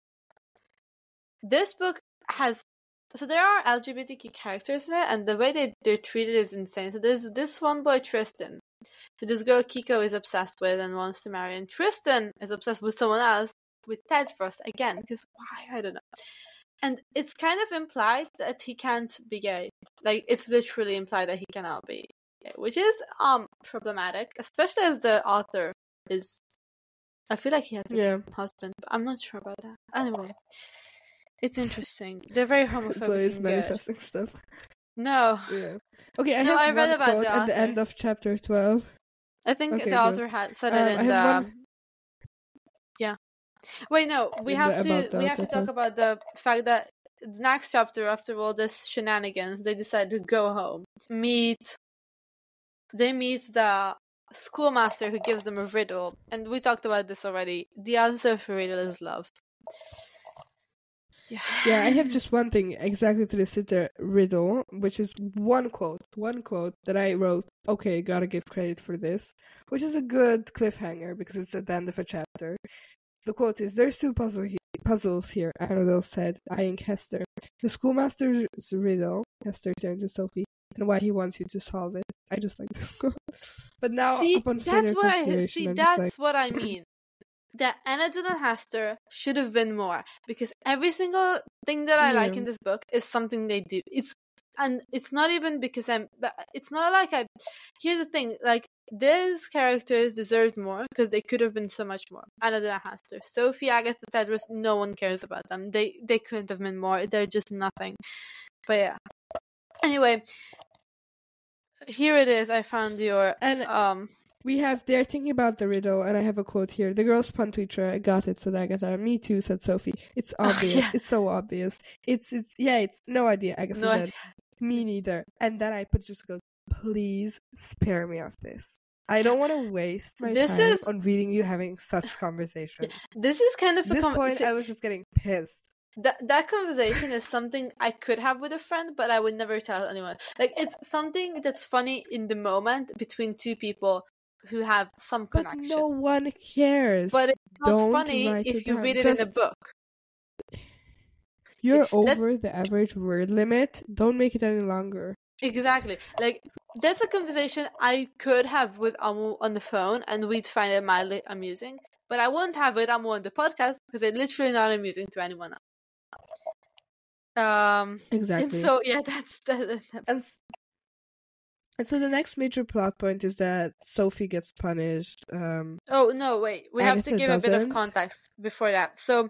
this book has... So there are LGBTQ characters in it, and the way they're treated is insane. So there's this one boy, Tristan, who this girl Kiko is obsessed with and wants to marry, and Tristan is obsessed with someone else, with Tedros again, because why? I don't know. And it's kind of implied that he can't be gay. Like, it's literally implied that he cannot be gay, which is problematic, especially as the author is... I feel like he has a husband, but I'm not sure about that. Anyway, it's interesting. They're very homophobic. So he's manifesting stuff. No. Yeah. Okay, I read about quote at the end of chapter 12. I think the author had said it in the... Yeah. Wait, no, we have to talk about the fact that the next chapter, after all this shenanigans, they decide to go home. They meet the schoolmaster who gives them a riddle, and we talked about this already. The answer for riddle is love. Yeah, I have just one thing exactly to the riddle, which is one quote that I wrote. Okay, gotta give credit for this, which is a good cliffhanger because it's at the end of a chapter. The quote is, there's two puzzles here, Annabelle said, eyeing Hester. The schoolmaster's riddle, Hester turned to Sophie, and why he wants you to solve it. I just like this quote. But now, upon further consideration, that's what I mean. That Annabelle and Hester should have been more, because every single thing that I like in this book is something they do. It's not even because it's not like here's the thing, like, these characters deserved more because they could have been so much more. Annabelle and Hester, Sophie, Agatha, Tedros, no one cares about them. They couldn't have been more. They're just nothing. But yeah. Anyway, here it is. I found your they're thinking about the riddle, and I have a quote here. The girls spun to each other. I got it, said Agatha. Me too, said Sophie. It's obvious. It's so obvious. It's no idea, Agatha said. Me neither. And then I please spare me of this. I don't want to waste my time on reading you having such conversations. This is kind of... At this point, I was just getting pissed. That conversation is something I could have with a friend, but I would never tell anyone. Like, it's something that's funny in the moment between two people who have some connection. But no one cares. But it's not funny if you read it in a book. You're over the average word limit. Don't make it any longer. Exactly. Like, that's a conversation I could have with Amu on the phone, and we'd find it mildly amusing. But I wouldn't have with Amu on the podcast because it's literally not amusing to anyone else. Exactly. And so yeah, that's. And so the next major plot point is that Sophie gets punished. Oh no! Wait, we have to give a bit of context before that. So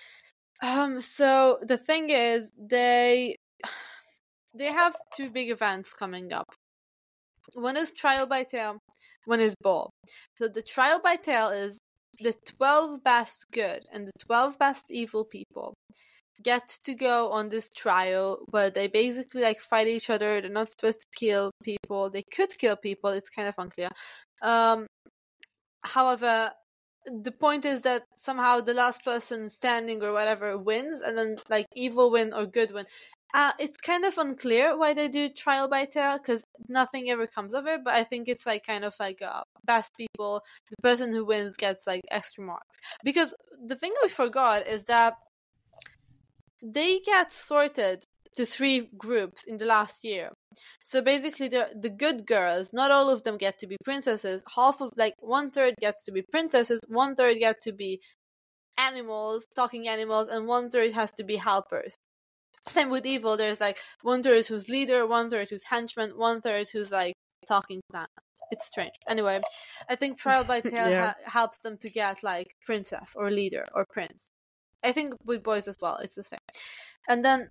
the thing is, they have two big events coming up. One is Trial by Tale, one is Ball. So the Trial by Tale is the 12 best good and the 12 best evil people get to go on this trial where they basically like fight each other. They're not supposed to kill people. They could kill people. It's kind of unclear. However, the point is that somehow the last person standing or whatever wins, and then like evil win or good win. It's kind of unclear why they do trial by tale, because nothing ever comes of it, but I think it's like kind of like best people, the person who wins gets like extra marks. Because the thing we forgot is that they get sorted to 3 groups in the last year. So basically the good girls, not all of them get to be princesses. Half of, like, 1/3 gets to be princesses, 1/3 get to be animals, talking animals, and 1/3 has to be helpers. Same with evil, there's like 1/3 who's leader, 1/3 who's henchman, 1/3 who's like talking plant. It's strange. Anyway, I think trial by tale helps them to get like princess or leader or prince. I think with boys as well, it's the same. And then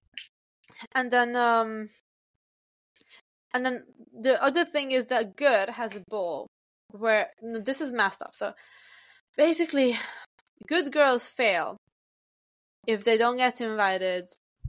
the other thing is that good has a ball where this is messed up. So basically, good girls fail if they don't get invited.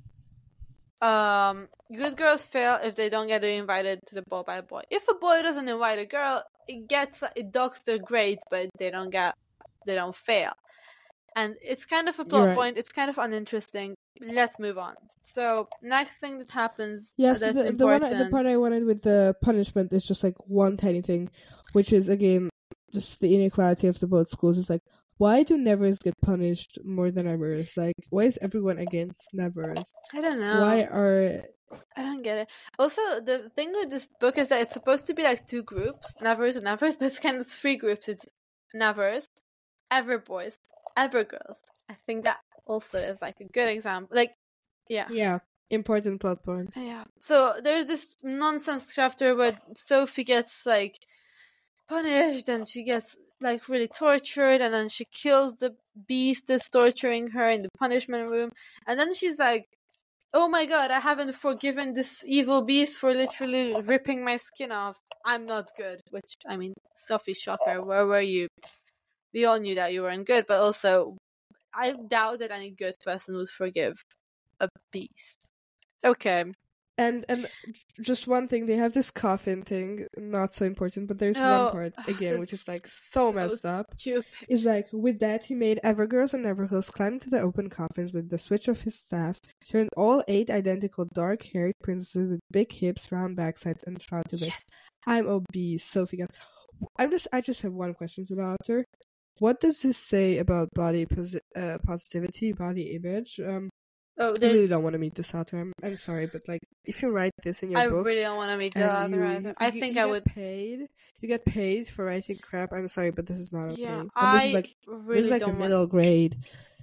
Good girls fail if they don't get invited to the ball by a boy. If a boy doesn't invite a girl, it docks their grades, but they don't fail. And it's kind of a plot point. It's kind of uninteresting. Let's move on. So next thing that happens. Yes, the part I wanted with the punishment is just like one tiny thing, which is again just the inequality of the both schools. It's like, why do nevers get punished more than evers? Like, why is everyone against nevers? I don't know. I don't get it. Also, the thing with this book is that it's supposed to be like 2 groups, nevers and evers, but it's kind of 3 groups. It's nevers, ever boys, ever girls. I think that also is like a good example. Like, yeah, important plot point. Yeah. So there's this nonsense chapter where Sophie gets like punished and she gets like really tortured, and then she kills the beast that's torturing her in the punishment room, and then she's like, oh my god, I haven't forgiven this evil beast for literally ripping my skin off. I'm not good. Which, I mean, Sophie, shocker, where were you? We all knew that you weren't good, but also I doubt that any good person would forgive a beast. Okay. And just one thing, they have this coffin thing, not so important, but there's one part, again, which is like so messed up. Stupid. It's like, with that he made Evergirls and Nevergirls climb to the open coffins with the switch of his staff, turned all 8 identical dark-haired princesses with big hips, round backsides, and shrouded lips. I'm obese, Sophie got... I just have one question to the author. What does this say about body positivity, body image? I really don't want to meet this author. I'm sorry, but like, if you write this in your book, I really don't want to meet the author either. I think I would. You get paid for writing crap. I'm sorry, but this is not okay. Yeah, this is like a middle grade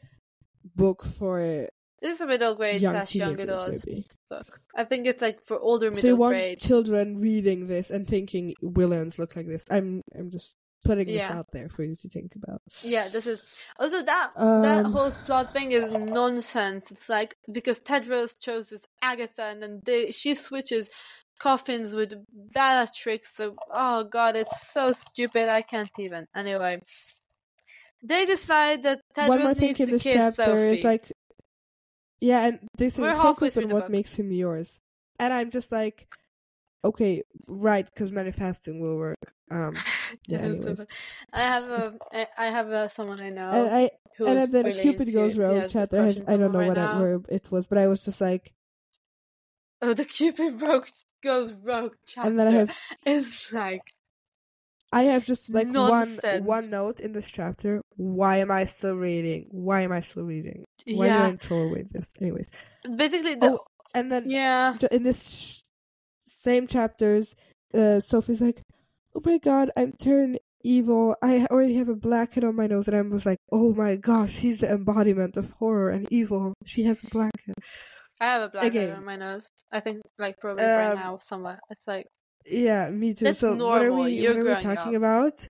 book for. This is a middle grade young adults book. I think it's like for older middle grade. So you want children reading this and thinking villains look like this. I'm just putting this out there for you to think about. Yeah, this is also that whole plot thing is nonsense. It's like, because Tedros chose this Agatha, and then she switches coffins with Bellatrix. So, oh god, it's so stupid. I can't even. Anyway, they decide that Tedros needs to kiss Sophie. Is like, and they say focus on what makes him yours, and I'm just like, okay, right, because manifesting will work. Anyways. I have someone I know. And then Cupid Goes Rogue chapter. I don't know what word it was, but I was just like, oh, the Cupid Goes Rogue chapter. And then it's like, I have just like one note in this chapter. Why am I still reading? Why do I troll with this? Anyways, basically, and then in this same chapters, Sophie's like, oh my god, I'm turned evil. I already have a blackhead on my nose, and I was like, oh my gosh, she's the embodiment of horror and evil. She has a blackhead. I have a blackhead on my nose. I think, like, probably right now somewhere. It's like, yeah, me too. That's so normal. what are we talking about?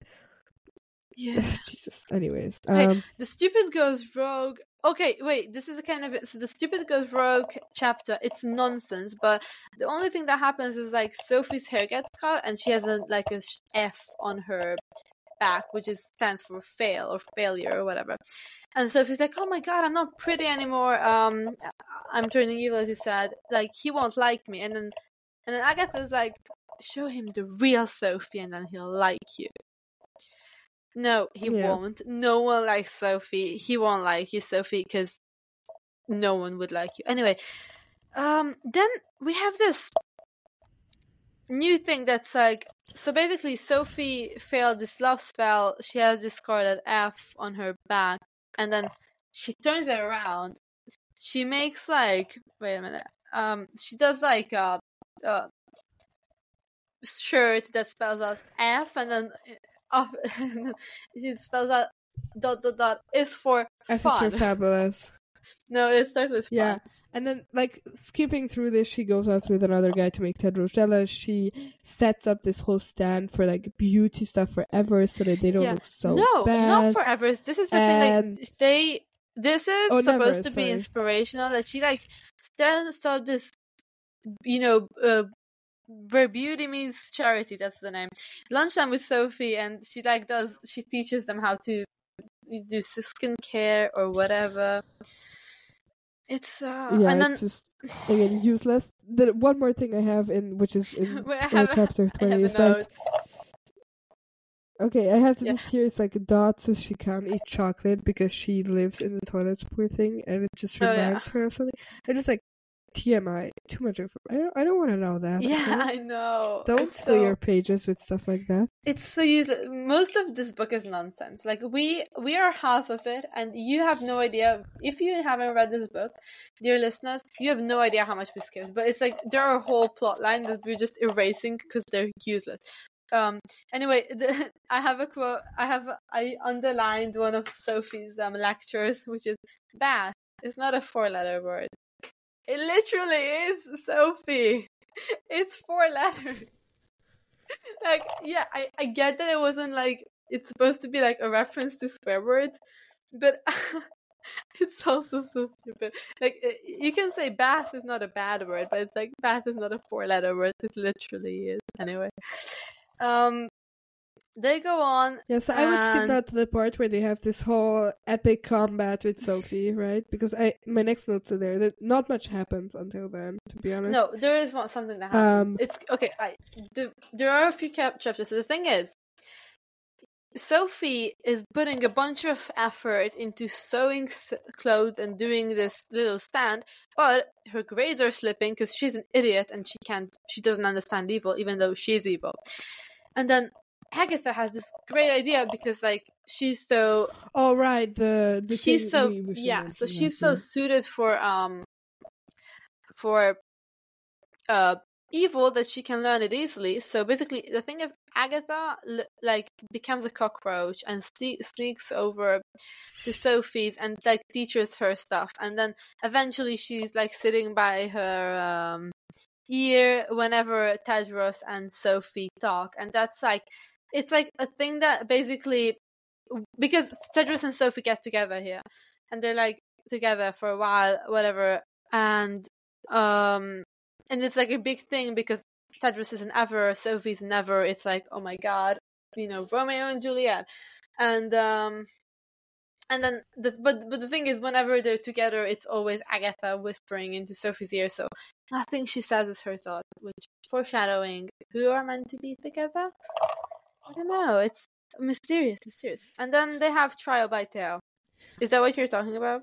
Yeah. Jesus. Anyways, the Stupid Goes Rogue. Okay, wait, this is so the Stupid Goes Rogue chapter, it's nonsense, but the only thing that happens is like Sophie's hair gets cut and she has a F on her back, which stands for fail or failure or whatever. And Sophie's like, oh my god, I'm not pretty anymore, I'm turning evil, as you said, like, he won't like me. And then Agatha's like, show him the real Sophie and then he'll like you. No, he won't. No one likes Sophie. He won't like you, Sophie, because no one would like you. Anyway, then we have this new thing that's like, so basically Sophie failed this love spell. She has this scarlet F on her back, and then she turns it around. She makes like, wait a minute. She does like a shirt that spells out F, and then it spells out ... is for F fun. is for fabulous. No, it starts with fun. Yeah, and then like skipping through this, she goes out with another guy to make Tedros jealous. She sets up this whole stand for like beauty stuff forever, so that they don't look so bad. No, not forever. This is the thing. Like, this is supposed to be inspirational. That she like stands up this, where beauty means charity. That's the name. Lunchtime with Sophie, and she teaches them how to do skincare or whatever. It's and then, it's just again useless. The one more thing I have which is in chapter 20 is like, okay, I have this here. It's like Dot says she can't eat chocolate because she lives in the toilets, poor thing, and it just reminds her of something. I just like TMI, too much info. I don't want to know that. Yeah, okay? I know. Don't fill your pages with stuff like that. It's so useless. Most of this book is nonsense. Like we are half of it, and you have no idea. If you haven't read this book, dear listeners, you have no idea how much we skipped. But it's like there are whole plot lines that we're just erasing because they're useless. Anyway, I have a quote. I underlined one of Sophie's lectures, which is bath. It's not a 4-letter word. It literally is, Sophie. It's 4 letters. Like, yeah, I get that it wasn't like, it's supposed to be like a reference to swear words, but it's also so stupid. Like, you can say bath is not a bad word, but it's like bath is not a 4-letter word. It literally is. Anyway, they go on. Yeah, so I would skip now to the part where they have this whole epic combat with Sophie, right? Because my next notes are there. That not much happens until then, to be honest. No, there is something that happens. It's okay. There are a few chapters. So the thing is, Sophie is putting a bunch of effort into sewing clothes and doing this little stand, but her grades are slipping because she's an idiot and she doesn't understand evil, even though she's evil. And then Agatha has this great idea because, like, she's so. Oh right, she's so so she's so suited for evil that she can learn it easily. So basically, the thing is, Agatha becomes a cockroach and sneaks over to Sophie's and like teaches her stuff, and then eventually she's like sitting by her ear whenever Tedros and Sophie talk, and that's like. It's like a thing that basically, because Tedros and Sophie get together here, and they're like together for a while, whatever, and it's like a big thing because Tedros is an ever, Sophie's never. It's like, oh my god, Romeo and Juliet, and then but the thing is, whenever they're together, it's always Agatha whispering into Sophie's ear, so nothing she says is her thought, which foreshadowing who are meant to be together. I don't know. It's mysterious. And then they have Trial by Tale. Is that what you're talking about?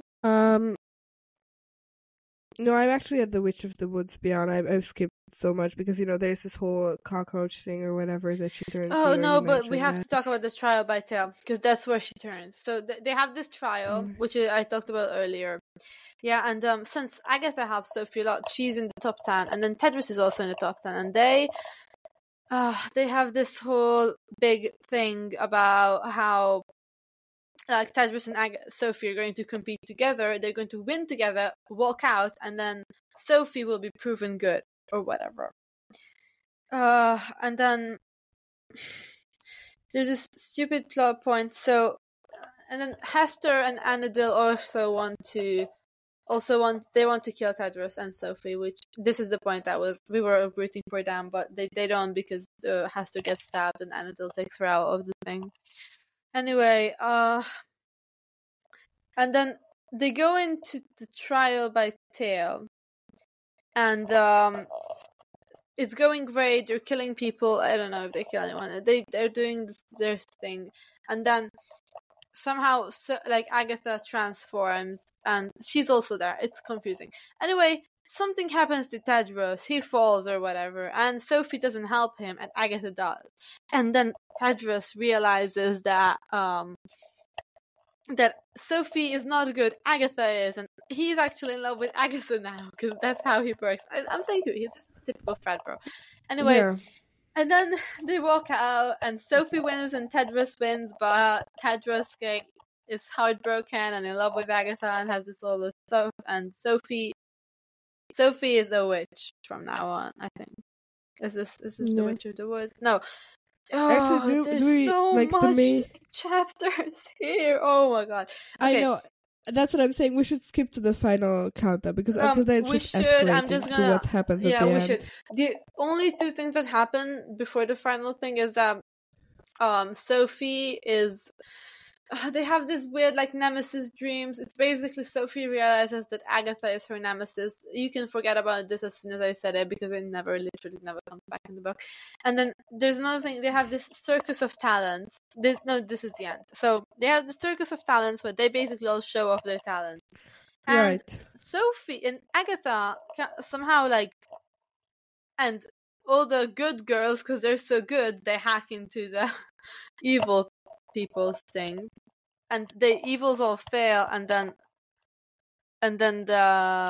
No, I'm actually at the Witch of the Woods Beyond. I've skipped so much because there's this whole cockroach thing or whatever that she turns. Oh no, but we have to talk about this Trial by Tale because that's where she turns. So they have this trial, which I talked about earlier. Yeah, and since Agatha helps Sophie a lot, she's in the top 10, and then Tedros is also in the top 10, and they have this whole big thing about how like Tedros and Sophie are going to compete together. They're going to win together, walk out, and then Sophie will be proven good or whatever. And then there's this stupid plot point. So, and then Hester and Anadil also want to kill Tedros and Sophie, which this is the point we were rooting for them, but they don't because Hester gets stabbed and Anadil takes her out of the thing. Anyway, and then they go into the Trial by Tale, and it's going great. They're killing people. I don't know if they kill anyone. They're doing their thing, and then somehow, like, Agatha transforms, and she's also there. It's confusing. Anyway, something happens to Tedros. He falls or whatever, and Sophie doesn't help him, and Agatha does. And then Tedros realizes that that Sophie is not good, Agatha is, and he's actually in love with Agatha now, because that's how he works. I'm saying to you, he's just a typical frat bro. Anyway, yeah. And then they walk out, and Sophie wins and Tedros wins, but Tedros is heartbroken and in love with Agatha and has this all this stuff, and Sophie is a witch from now on, I think. Is this the Witch of the Woods? No. Actually, there's do we so like much the main chapters here? Oh my god! Okay. I know. That's what I'm saying. We should skip to the final countdown because until then it's just escalating to what happens at the end. Should. The only two things that happen before the final thing is that Sophie is. They have this weird like nemesis dreams. It's basically Sophie realizes that Agatha is her nemesis. You can forget about this as soon as I said it because it literally never comes back in the book. And then there's another thing. They have this circus of talents. This is the end. So they have the circus of talents where they basically all show off their talents. And right. Sophie and Agatha somehow and all the good girls, because they're so good, they hack into the evil people's things, and the evils all fail, and then the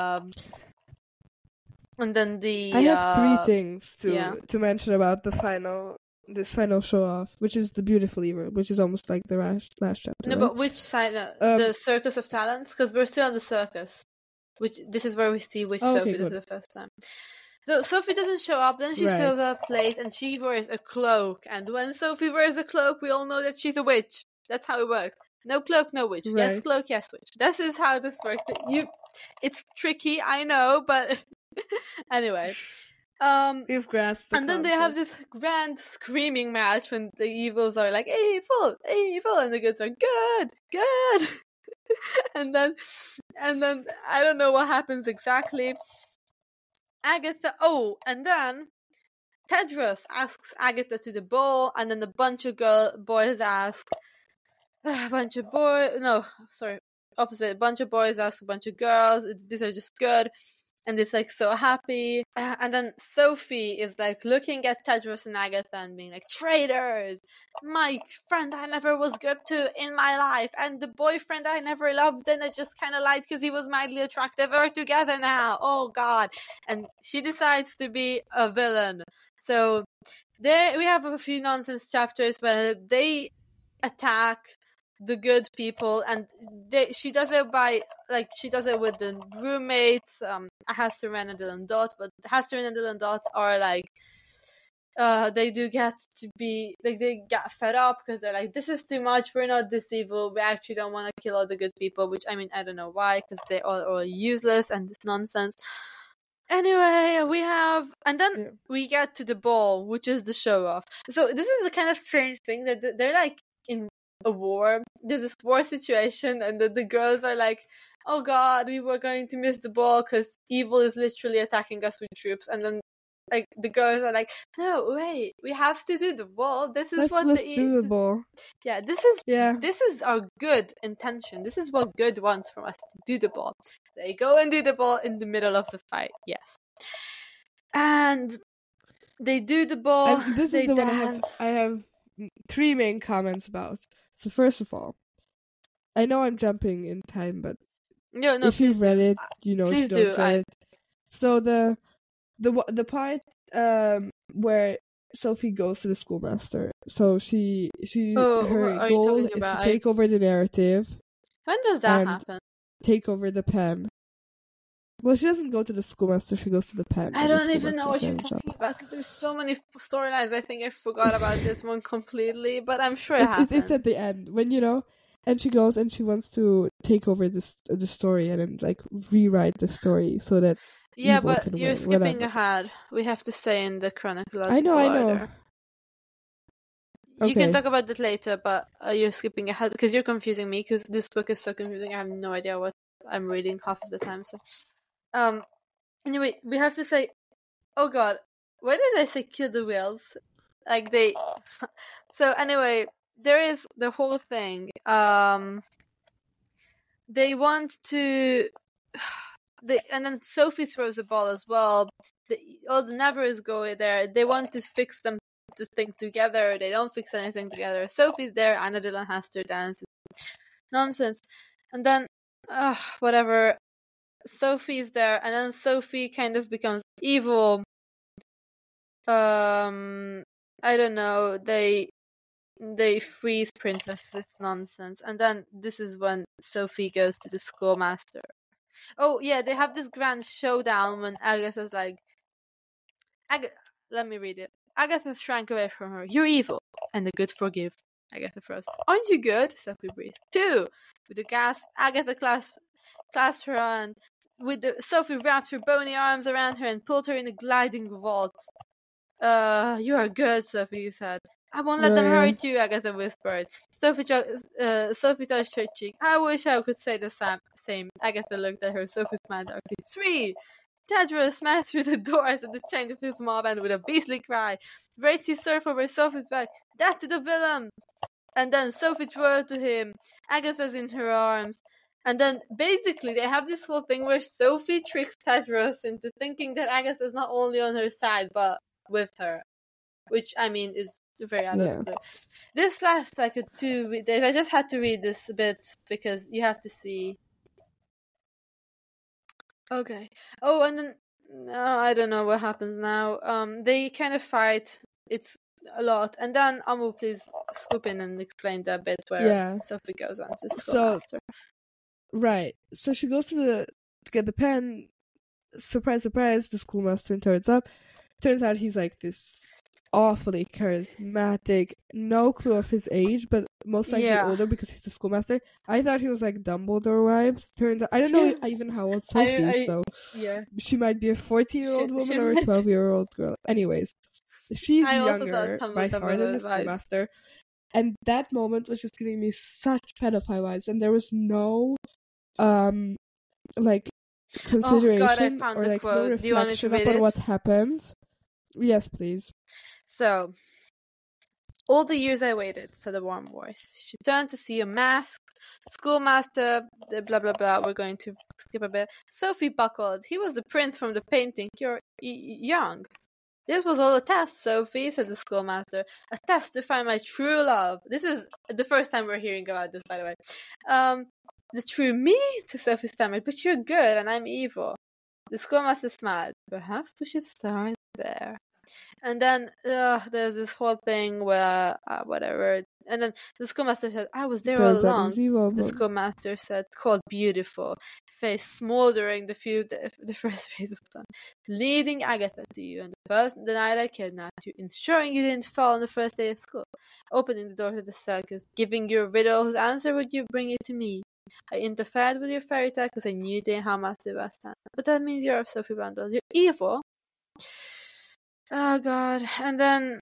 I have three things to mention about this final show off, which is the beautiful evil, which is almost like the last chapter. No, right? But which side? The circus of talents, because we're still on the circus. This is where we see which Sophie does the first time. So Sophie doesn't show up, then she shows up late, and she wears a cloak. And when Sophie wears a cloak, we all know that she's a witch. That's how it works. No cloak, no witch. Right. Yes cloak, yes witch. This is how this works. It's tricky, I know, but anyway. We've grasped the and then they have this grand screaming match when the evils are like, evil, and the goods are good. and then I don't know what happens exactly. Agatha, and then Tedros asks Agatha to the ball, and then a bunch of boys ask a bunch of boys ask a bunch of girls. These are just good, and it's like so happy. And then Sophie is like looking at Tedros and Agatha and being like, traitors! My friend I never was good to in my life, and the boyfriend I never loved and I just kind of liked because he was madly attractive, are together now. Oh god. And she decides to be a villain. So there we have a few nonsense chapters where they attack the good people, and she does it with the roommates, Hastur and Dylan Dot, but Hastur and Dylan Dot are like, they do get to be like, they get fed up because they're like, this is too much, we're not this evil, we actually don't want to kill all the good people, which I mean, I don't know why, because they are useless and it's nonsense. Anyway, we get to the ball, which is the show off. So this is a kind of strange thing that they're like in a war. There's this war situation, and the girls are like, oh god, we were going to miss the ball because evil is literally attacking us with troops. And then like the girls are like, no, wait, we have to do the ball. Let's do the ball. Yeah, this is our good intention. This is what good wants from us, to do the ball. They go and do the ball in the middle of the fight. Yes, and they do the ball. And this is the one I have three main comments about. So first of all, I know I'm jumping in time, but if you've read it, you know if you don't read it. So the part where Sophie goes to the schoolmaster. So her goal is to take over the narrative. When does that happen? Take over the pen. Well, she doesn't go to the schoolmaster, she goes to the pen. I don't even know what you're talking about, because there's so many storylines. I think I forgot about this one completely, but I'm sure it happens. It's at the end, when, and she goes and she wants to take over the story and then, like, rewrite the story so that evil but can you're win, skipping whatever. ahead. We have to stay in the chronological order. I know. You can talk about that later, but you're skipping ahead, because you're confusing me, because this book is so confusing. I have no idea what I'm reading half of the time, so... Anyway, we have to say, oh god, Why did I say kill the whales? Like they. So anyway, there is the whole thing. They want to. And then Sophie throws a ball as well. All the Nevers go there. They want to fix them to think together. They don't fix anything together. Sophie's there. Anna Dillon has to dance. Nonsense. And then, whatever. Sophie's there, and then Sophie kind of becomes evil. I don't know. They freeze princesses. It's nonsense. And then this is when Sophie goes to the schoolmaster. Oh yeah, they have this grand showdown when Agatha's like, let me read it. Agatha shrank away from her. You're evil, and the good forgive. Agatha froze. Aren't you good? Sophie breathed. 2. With a gasp, Agatha clasped her hand. Sophie wrapped her bony arms around her and pulled her in a gliding vault. You are good, Sophie said. I won't let them hurt you, Agatha whispered. Sophie touched her cheek. I wish I could say the same. Agatha looked at her. Sophie smiled darkly. 3. Tadros smashed through the doors at the change of his mob and with a beastly cry raised his sword over Sophie's back. Death to the villain! And then Sophie threw to him. Agatha's in her arms. And then basically they have this whole thing where Sophie tricks Tadros into thinking that Agatha's not only on her side but with her. Which, I mean, is very admirable. Yeah. This lasts like 2 days. I just had to read this a bit because you have to see. Okay. Oh, and then I don't know what happens now. They kind of fight. It's a lot, and then Amu, please scoop in and explain that bit where Sophie goes on to schoolmaster. Right. So she goes to get the pen. Surprise, surprise! The schoolmaster turns up. Turns out he's like this awfully charismatic, no clue of his age, but most likely older because he's the schoolmaster. I thought he was like Dumbledore vibes. Turns out I don't know even how old Sophie is, so she might be a 40-year-old woman or a 12-year-old girl. Anyways, she's younger by far than the schoolmaster, and that moment was just giving me such pedophile vibes, and there was no like consideration or like no reflection upon what happened. Yes, please. So, all the years I waited, said the warm voice. She turned to see a masked schoolmaster, blah, blah, blah. We're going to skip a bit. Sophie buckled. He was the prince from the painting. You're young. This was all a test, Sophie, said the schoolmaster. A test to find my true love. This is the first time we're hearing about this, by the way. The true me, to Sophie stammered, but you're good and I'm evil. The schoolmaster smiled. Perhaps we should start there. And then there's this whole thing where whatever, and then the schoolmaster said, "I was there all along." The schoolmaster said, "Called beautiful, face smoldering the first phase of sun, leading Agatha to you, and the night I kidnapped you, ensuring you didn't fall on the first day of school, opening the door to the circus, giving you a riddle whose answer would you bring it to me. I interfered with your fairy tale because I knew how massive I stand. But that means you're Sophie Randall. You're evil." Oh God! And then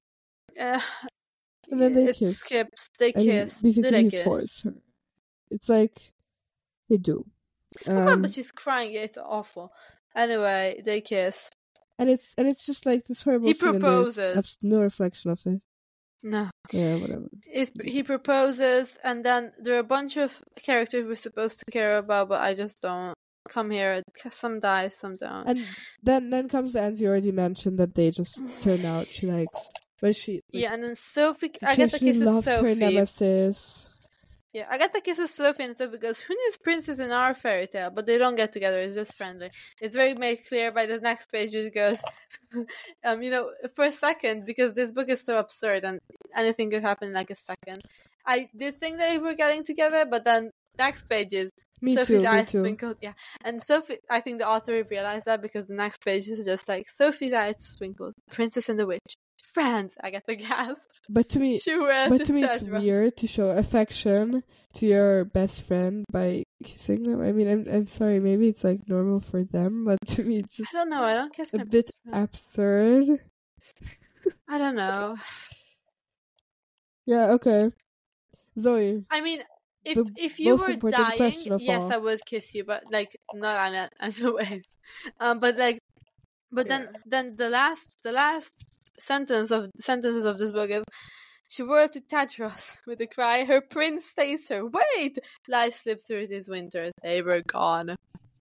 they kiss. Skips. They kiss. Basically, he forces her. It's like they do. But she's crying. It's awful. Anyway, they kiss. And it's just like this horrible. He proposes. There's no reflection of it. No. Yeah, whatever. He proposes, and then there are a bunch of characters we're supposed to care about, but I just don't. Come here. Some die, some don't. And then comes the answer you already mentioned that they just turn out she likes. But she and then Sophie. Agatha kisses loves Sophie. Her nemesis. Yeah, Agatha kisses Sophie, and Sophie goes, "Who needs princes in our fairy tale?" But they don't get together. It's just friendly. It's very made clear by the next page. It goes, for a second, because this book is so absurd and anything could happen in like a second. I did think they were getting together, but then next pages. Sophie's eyes twinkled, and Sophie. I think the author realized that because the next page is just like Sophie's eyes twinkled. Princess and the Witch, friends. I get the gasp. But to me, it's weird to show affection to your best friend by kissing them. I mean, I'm sorry, maybe it's like normal for them, but to me, it's just I don't know. I don't kiss a bit absurd. I don't know. Yeah. Okay, Zoe. I mean. If you were dying, yes, I would kiss you, but like not in a way. But But then the last sentences of this book is, she whirled to Tetros with a cry, her prince stays her. Wait! Life slipped through these winters. They were gone.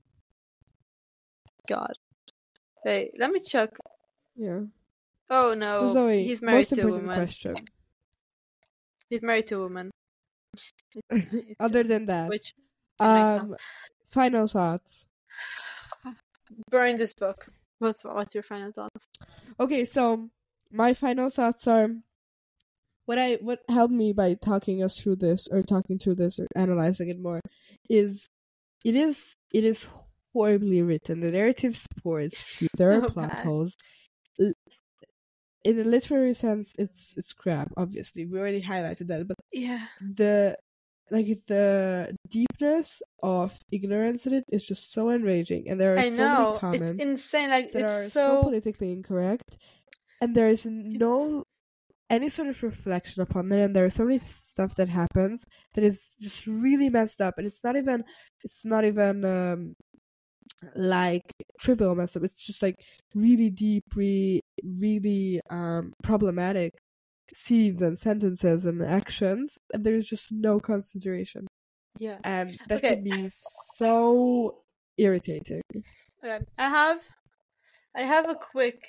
God. Wait, let me check. Yeah. Oh no, Zoe, he's married most to a important woman. question. He's married to a woman. Other than that, which final thoughts. Burn this book. What's your final thoughts? Okay, so my final thoughts are what helped me by talking through this or analyzing it more is it is horribly written. The narrative supports few. There are plot holes. In a literary sense, it's crap. Obviously, we already highlighted that. But the deepness of ignorance in it is just so enraging, and there are many comments. It's insane. Like that it's are so politically incorrect, and there is no any sort of reflection upon it. And there is so many stuff that happens that is just really messed up, and it's not even like trivial mess up. It's just like really deep, really problematic scenes and sentences and actions, and there's just no concentration. Yeah, and that can be so irritating. Okay, I have a quick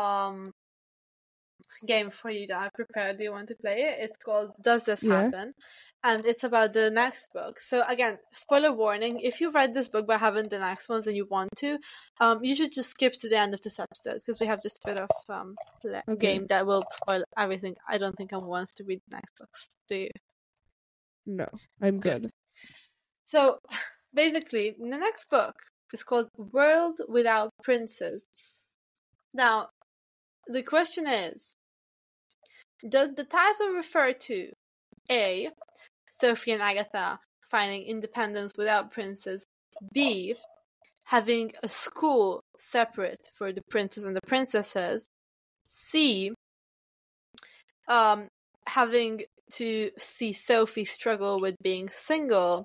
game for you that I prepared. Do you want to play it? It's called Does This Happen? And it's about the next book. So again, spoiler warning, if you've read this book but haven't the next ones and you want to, you should just skip to the end of this episode, because we have just a bit of game that will spoil everything. I don't think anyone wants to read the next books, do you? No, I'm good. So basically, the next book is called World Without Princes. Now, the question is, does the title refer to A, Sophie and Agatha finding independence without princes, B, having a school separate for the princes and the princesses, C, having to see Sophie struggle with being single,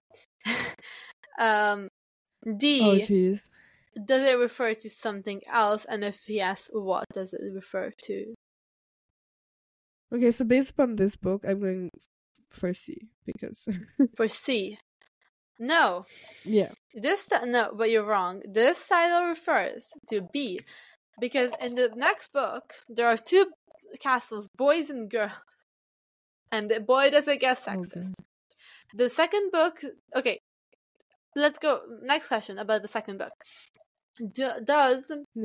D, does it refer to something else, and if yes, what does it refer to? Okay, so based upon this book, I'm going for C, because... For C? No. Yeah. No, but you're wrong. This title refers to B, because in the next book, there are two castles, boys and girls. And the boy doesn't get sexist. Okay. The second book... Okay, let's go. Next question about the second book. Is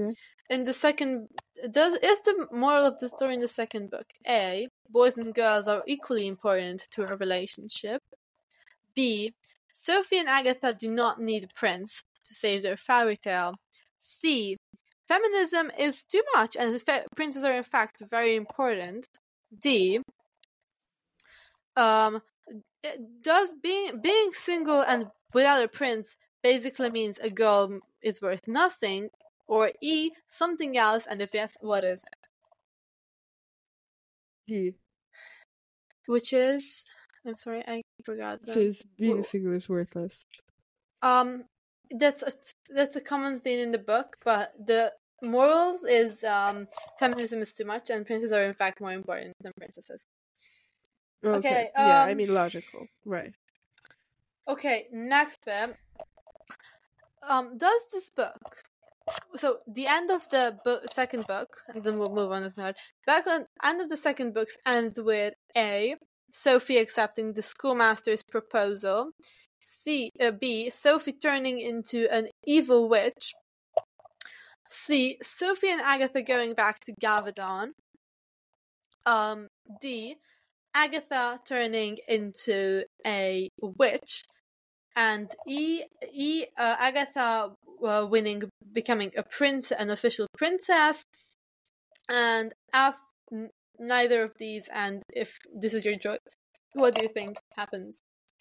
the moral of the story in the second book A, boys and girls are equally important to a relationship, B, Sophie and Agatha do not need a prince to save their fairy tale, C, feminism is too much and princes are in fact very important, D, does being single and without a prince basically means a girl is worth nothing, or E, something else, and if yes, what is it? D. Which is... I'm sorry, I forgot that. So being single is worthless. That's a common theme in the book, but the morals is feminism is too much and princes are in fact more important than princesses. Okay. Yeah, I mean logical. Right. Okay, next bit. Does this book... So the end of the second book, and then we'll move on to the third. End of the second book ends with A, Sophie accepting the schoolmaster's proposal, B, Sophie turning into an evil witch, C, Sophie and Agatha going back to Gavadon, D, Agatha turning into a witch, and Agatha becoming an official princess, and neither of these. And if this is your choice, what do you think happens?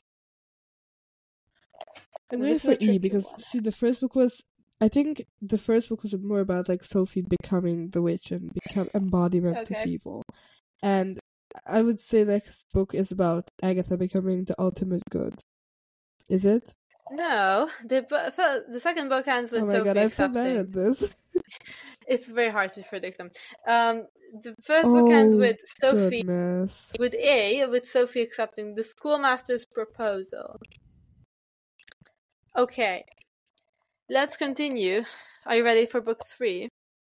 I'm going for E, because the first book was... I think the first book was more about like Sophie becoming the witch and become embodiment of evil, and I would say next book is about Agatha becoming the ultimate good. Is it? No, the second book ends with Sophie God, I'm accepting. so bad at this. It's very hard to predict them. The first book ends with Sophie with Sophie accepting the schoolmaster's proposal. Okay, let's continue. Are you ready for book 3?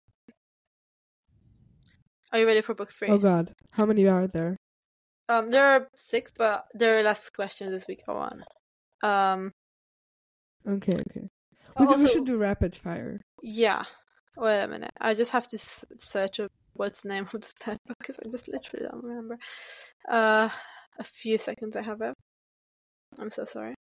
Are you ready for book 3? Oh God, how many are there? There are 6, but there are less questions as we go on. Okay. We should do rapid fire. Yeah. Wait a minute. I just have to search what's the name of the third book because I just literally don't remember. A few seconds I have it. I'm so sorry.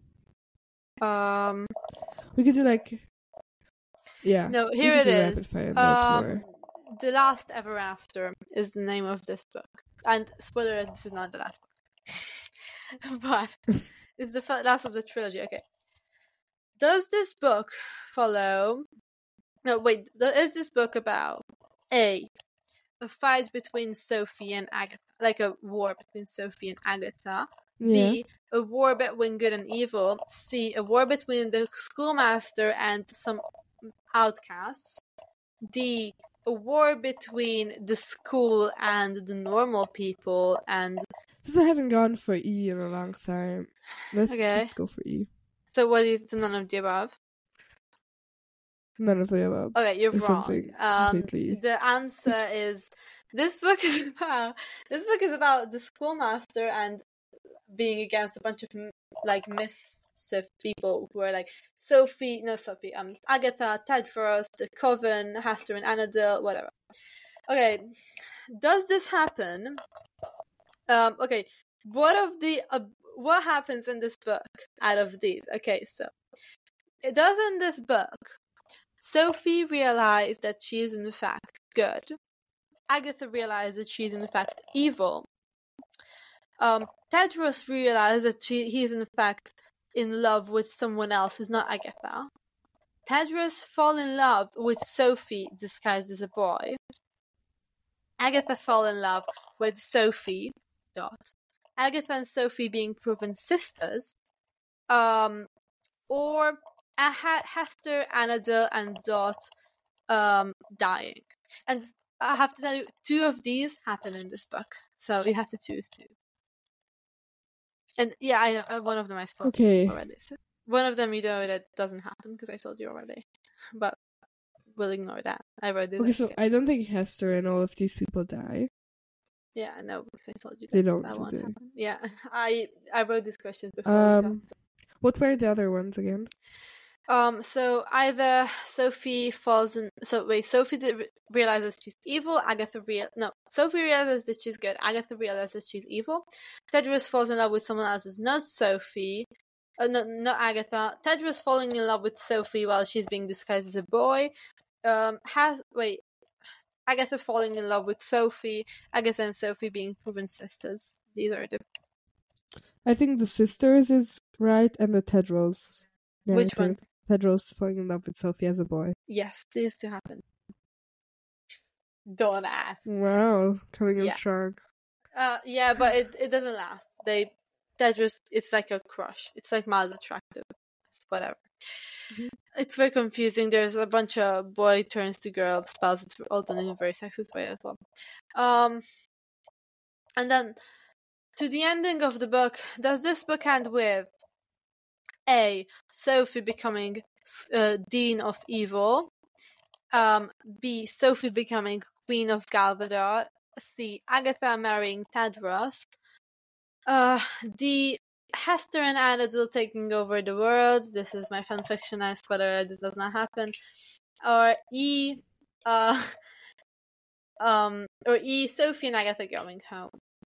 We could do yeah. No, here it is. Rapid fire, and that's more. The Last Ever After is the name of this book. And spoiler alert, this is not the last book. But it's the last of the trilogy. Okay. Does this book follow... No, wait. Is this book about A fight between Sophie and Agatha? Like a war between Sophie and Agatha. Yeah. B, a war between good and evil. C, a war between the schoolmaster and some outcasts. D, a war between the school and the normal people. And I haven't gone for E in a long time. Let's go for E. So what is none of the above? None of the above. Okay, you're wrong. Completely. The answer is this book is about the schoolmaster and being against a bunch of mischief people who are like Agatha, Tedros, the Coven, Hester and Anadil, whatever. Okay, does this happen? Okay, what happens in this book out of these? Okay, so it does in this book. Sophie realized that she is in fact good. Agatha realized that she's in fact evil. Tedros realized that he's in fact in love with someone else who's not Agatha. Tedros fall in love with Sophie disguised as a boy. Agatha fall in love with Sophie. Agatha and Sophie being proven sisters. Or Hester, Anadil, and Dot dying. And I have to tell you, 2 of these happen in this book. So you have to choose 2. And yeah, I know, one of them I spoke already. So one of them you know that doesn't happen because I told you already. But we'll ignore that. I wrote this. Okay, so I don't think Hester and all of these people die. Yeah, I know because I told you they don't. That won't happen. Yeah, I wrote these questions before. What were the other ones again? So either Sophie falls in. Sophie realizes she's evil. Sophie realizes that she's good. Agatha realizes she's evil. Tedros falls in love with someone else who's not Sophie. Not Agatha. Tedros falling in love with Sophie while she's being disguised as a boy. Agatha falling in love with Sophie. Agatha and Sophie being proven sisters. These are the. I think the sisters is right, and the Tedros. Yeah, which one? Tedros falling in love with Sophie as a boy. Yes, these two happen. Don't ask. Wow, coming in strong. Yeah, but it doesn't last. Tedros, it's like a crush. It's like mild attractive. Whatever. Mm-hmm. It's very confusing. There's a bunch of boy turns to girl spells. It's all done in a very sexist way as well. And then to the ending of the book, does this book end with A, Sophie becoming Dean of Evil, B, Sophie becoming Queen of Galvador, C, Agatha marrying Tedros, D, Hester and Anadil taking over the world. This is my fanfiction, I swear this does not happen. Or E, Sophie and Agatha going home.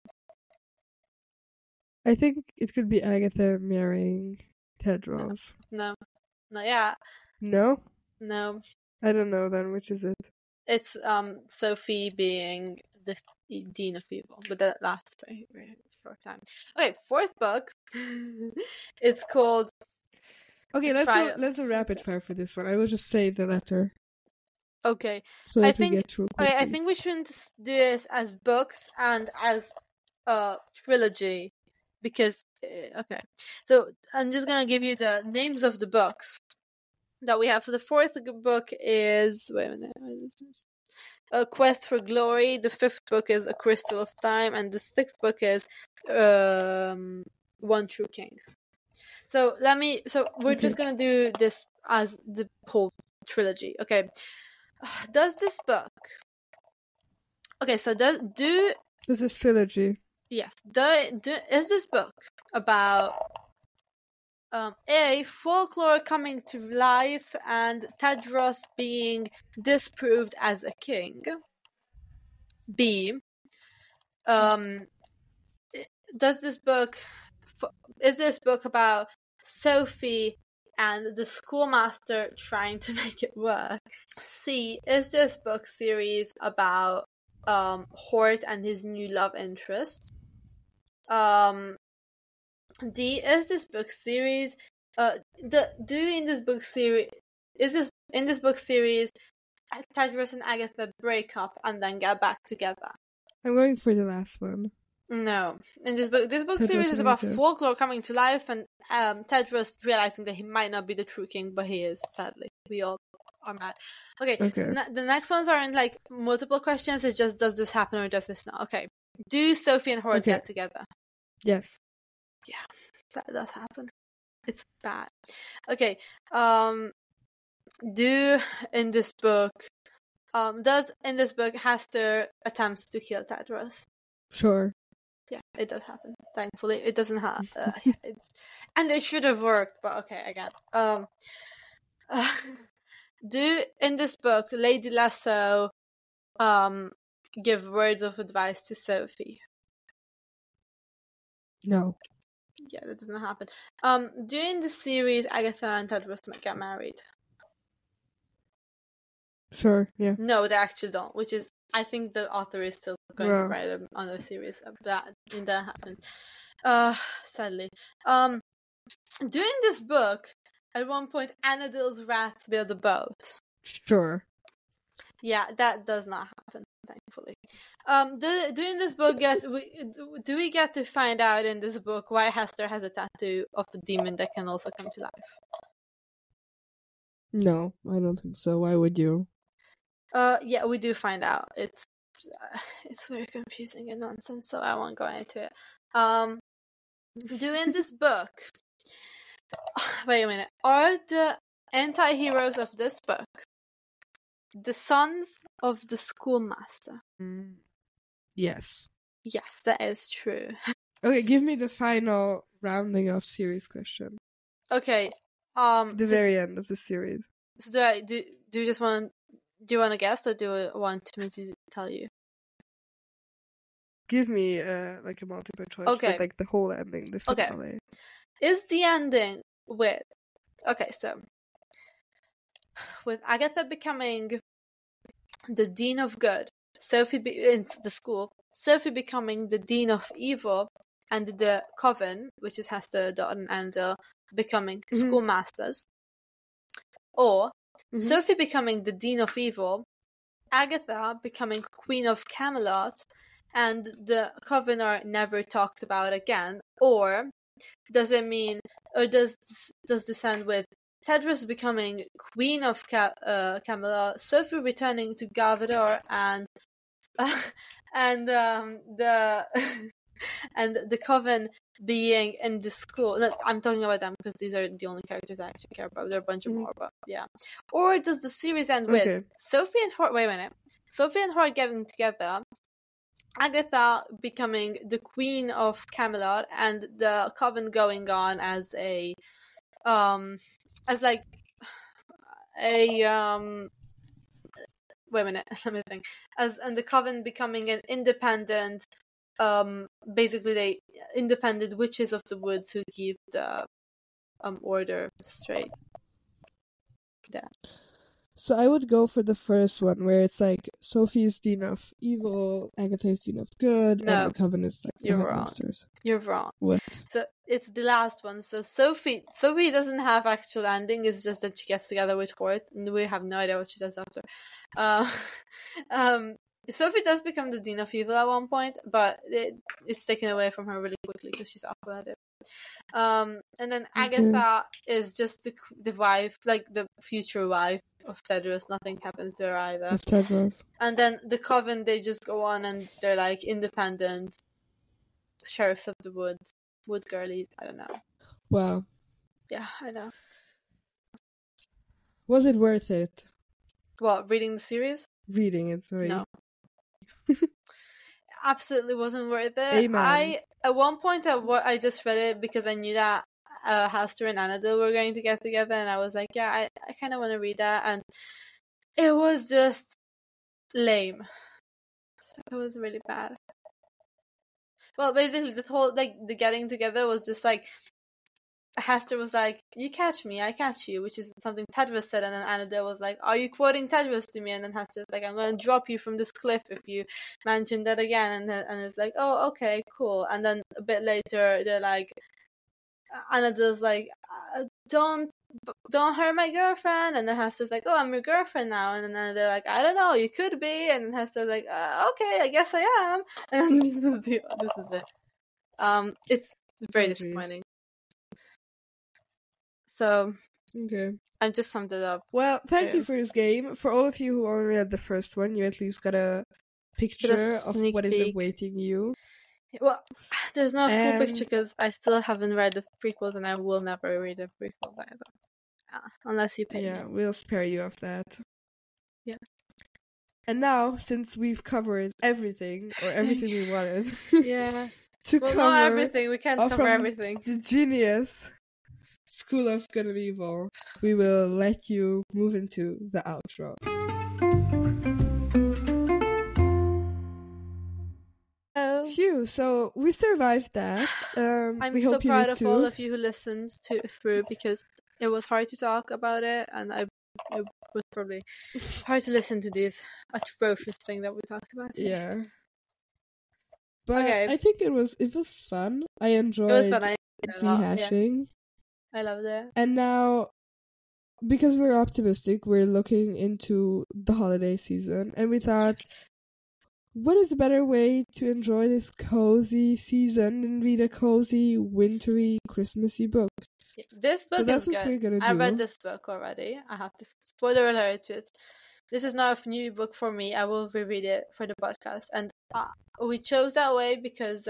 I think it could be Agatha marrying Tedros. No. Yeah. No? No. I don't know then, which is it? It's Sophie being the Dean of Evil, but that lasts very, very short time. Okay, 4th book. It's called. Okay, let's do rapid fire for this one. I will just say the letter. Okay. So that we get through quickly. I think we shouldn't do this as books and as trilogy because okay, so I'm just gonna give you the names of the books that we have. So the fourth book is A Quest for Glory. The fifth book is A Crystal of Time, and the sixth book is One True King. So we're just gonna do this as the whole trilogy. Okay. Does this book? Okay, so this is trilogy. Yes. Is this book about A, folklore coming to life and Tedros being disproved as a king? B, is this book about Sophie and the schoolmaster trying to make it work? C, is this book series about Hort and his new love interest? D, is this book series in this book series Tedros and Agatha break up and then get back together? I'm going for the last one. No. In this book series is about folklore coming to life and Tedros realizing that he might not be the true king, but he is, sadly. We all are mad. Okay. The next ones aren't like multiple questions, it's just does this happen or does this not? Okay. Do Sophie and Hort get together? Yes. Yeah, that does happen. It's bad. Okay. Does in this book Hester attempts to kill Tedros? Sure. Yeah, it does happen. Thankfully, it doesn't have, and it should have worked. But okay, again. Do in this book Lady Lasso, give words of advice to Sophie? No. Yeah, that doesn't happen. During the series, Agatha and Tedros get married. Sure, yeah. No, they actually don't, which is, I think the author is still going to write another series of that, and that happens. Sadly. During this book, at one point, Anadil's rats build a boat. Sure. Yeah, that does not happen, thankfully. During this book, do we get to find out in this book why Hester has a tattoo of a demon that can also come to life? No, I don't think so. Why would you? Yeah, we do find out. It's very confusing and nonsense, so I won't go into it. During this book, wait a minute, are the anti-heroes of this book the sons of the schoolmaster? Yes. Yes, that is true. Okay, give me the final rounding off series question. Okay. The very end of the series. So do you just want? Do you want to guess, or do you want me to tell you? Give me like a multiple choice for like the whole ending, the finale. Okay. Is the ending with Agatha becoming the Dean of Good, Sophie in the school, Sophie becoming the Dean of Evil, and the Coven, which is Hester, Dot, and Andel, becoming schoolmasters, or Sophie becoming the Dean of Evil, Agatha becoming Queen of Camelot, and the Coven are never talked about again? Or does it mean, or does this end with Tedros becoming Queen of Camelot, Sophie returning to Galvador, and the Coven being in the school? No, I'm talking about them because these are the only characters I actually care about. There are a bunch of more, but yeah. Or does the series end with Sophie and Hort? Wait a minute. Sophie and Hort getting together, Agatha becoming the Queen of Camelot, and the Coven going on as a wait a minute, let me think. And the Coven becoming an independent, basically they independent witches of the woods who keep the order straight. Yeah. So I would go for the first one, where it's like Sophie's Dean of Evil, Agatha's Dean of Good, and the Coven is like the headmasters. You're wrong. What? So it's the last one. So Sophie doesn't have actual ending. It's just that she gets together with Hort, and we have no idea what she does after. Sophie does become the Dean of Evil at one point, but it's taken away from her really quickly because she's awful at it. And then Agatha is just the wife, like the future wife of Tedros. Nothing happens to her either. Of Tedros. And then the Coven, they just go on and they're like independent sheriffs of the woods, wood girlies. I don't know. Wow. Yeah, I know. Was it worth it? What, reading the series? Reading it, sorry. No. Absolutely wasn't worth it. Amen. At one point I just read it because I knew that Hester and Anadil were going to get together, and I was like, yeah, I kind of want to read that, and it was just lame. So it was really bad. Well, basically the whole, like, the getting together was just like, Hester was like, you catch me, I catch you, which is something Tedros said, and then Anadil was like, are you quoting Tedros to me? And then Hester was like, I'm going to drop you from this cliff if you mention that again. And it's like, oh, okay, cool. And then a bit later, they're like, Anadil's like, don't hurt my girlfriend. And then Hester's like, oh, I'm your girlfriend now. And then they're like, I don't know, you could be. And then Hester's like, okay, I guess I am. And this is it. It's very disappointing. So, okay. I've just summed it up. Well, thank you for this game. For all of you who only read the first one, you at least got a picture of what is awaiting you. Well, there's no full picture because I still haven't read the prequels, and I will never read the prequels either. Unless you pay me. Yeah, we'll spare you of that. Yeah. And now, since we've covered everything, or everything we wanted yeah. Not everything. We can't cover everything. The genius School of Good and Evil, we will let you move into the outro. Oh. Phew, so we survived that. I'm so proud of all of you who listened through, because it was hard to talk about it, and it was probably hard to listen to this atrocious thing that we talked about today. Yeah. But I think it was fun. I enjoyed rehashing. Yeah. I loved it. And now, because we're optimistic, we're looking into the holiday season, and we thought, what is a better way to enjoy this cozy season than read a cozy, wintry, Christmassy book? This book is good. We're gonna do. I read this book already. I have to spoiler alert to it. This is not a new book for me. I will reread it for the podcast, and we chose that way because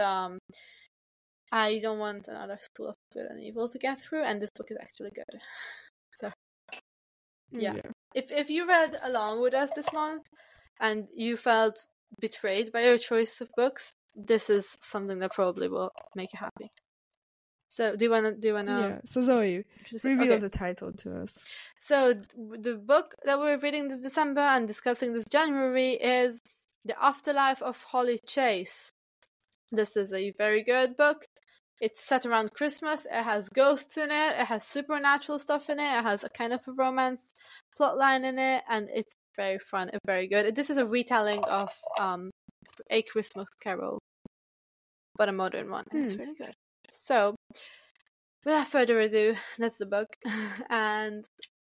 I don't want another School of Good and Evil to get through, and this book is actually good. So, yeah. If you read along with us this month and you felt betrayed by your choice of books, this is something that probably will make you happy. So, do you wanna? Yeah. So Zoe, reveal the title to us. So the book that we're reading this December and discussing this January is The Afterlife of Holly Chase. This is a very good book. It's set around Christmas. It has ghosts in it. It has supernatural stuff in it. It has a kind of a romance plotline in it, and it's very fun and very good. This is a retelling of A Christmas Carol, but a modern one. It's really good. So, without further ado, that's the book, and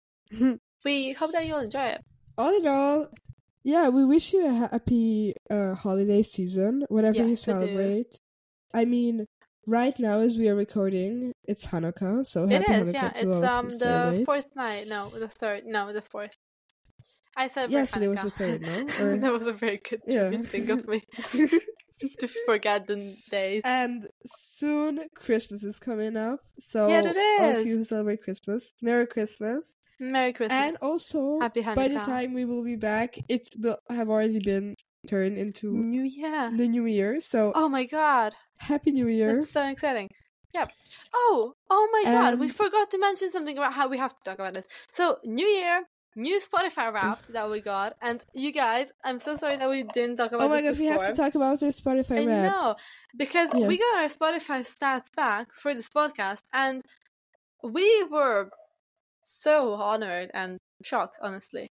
we hope that you'll enjoy it. All in all, yeah, we wish you a happy holiday season, whatever you celebrate. I mean, right now, as we are recording, it's Hanukkah, so happy Hanukkah to all of you. It's the fourth night. No, the third. No, the fourth. I celebrate yesterday Hanukkah. Was the third, no? Or... that was a very good thing of me to forget the days. And soon Christmas is coming up, so yeah, it is. all of you who celebrate Christmas, Merry Christmas. Merry Christmas. And also, happy Hanukkah. By the time we will be back, it will have already been turned into the New Year. So, oh my god. Happy New Year. That's so exciting. Yep. Oh my god, we forgot to mention something about how we have to talk about this. So, New Year, new Spotify Wrapped that we got, and you guys, I'm so sorry that we didn't talk about this before. Oh my god, we have to talk about our Spotify Wrapped. I know, because we got our Spotify stats back for this podcast, and we were so honored and shocked, honestly.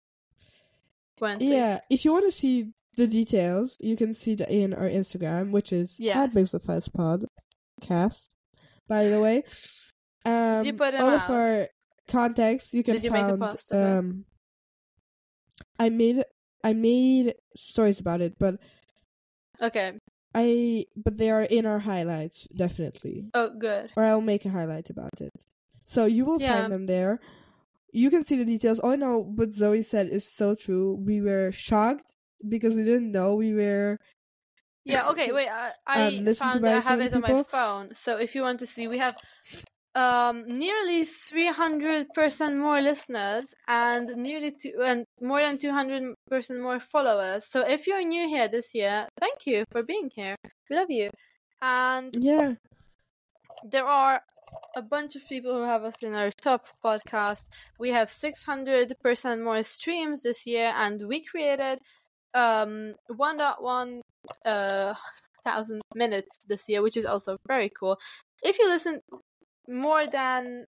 Yeah, if you want to see the details, you can see that in our Instagram, which is at BigSuffCast, by the way. Did you put it all out? Of our contacts you can Did you make a post? I made I made stories about it, but okay. But they are in our highlights, definitely. Oh, good. Or I'll make a highlight about it. So you will find them there. You can see the details. Oh, no, what Zoe said is so true. We were shocked because we didn't know we were... Yeah, okay, wait. I found that I have it on my phone. So if you want to see, we have nearly 300% more listeners and more than 200% more followers. So if you're new here this year, thank you for being here. We love you. And yeah, there are a bunch of people who have us in our top podcast. We have 600% more streams this year, and we created 1.1 thousand minutes this year, which is also very cool. If you listen more than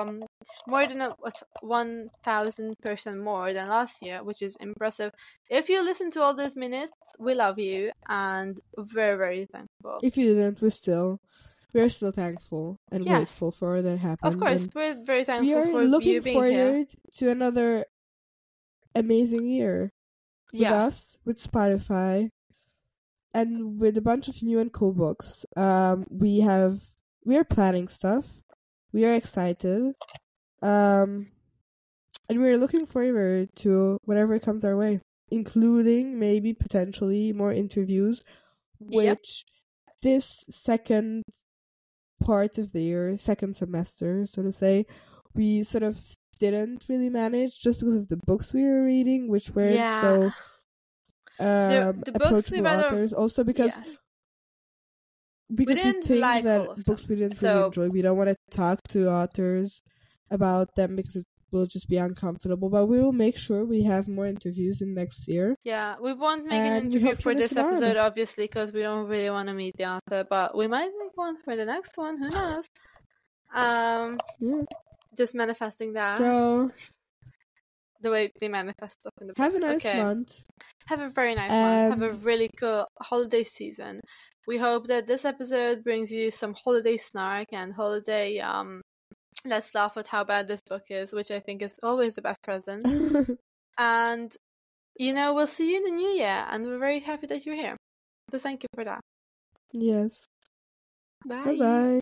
1,000% more than last year, which is impressive. If you listen to all those minutes, we love you and very, very thankful. If you didn't, we're still thankful and grateful for that happened. Of course, we're very thankful for you being here. We are looking forward to another amazing year with us, with Spotify, and with a bunch of new and cool books. We are planning stuff. We are excited. And we're looking forward to whatever comes our way, including maybe potentially more interviews, which this second part of the year, second semester, so to say, we sort of didn't really manage just because of the books we were reading, which weren't so the approachable authors. Also because we think that books we didn't really enjoy, we don't want to talk to authors about them because it will just be uncomfortable. But we will make sure we have more interviews in next year. Yeah, we won't make an interview for this episode, obviously, because we don't really want to meet the author. But we might make one for the next one. Who knows? Just manifesting that. So the way they manifest stuff in the book. Have a nice month. Have a very nice month. Have a really cool holiday season. We hope that this episode brings you some holiday snark and holiday let's laugh at how bad this book is, which I think is always the best present. And we'll see you in the new year, and we're very happy that you're here. So thank you for that. Yes. Bye. Bye-bye.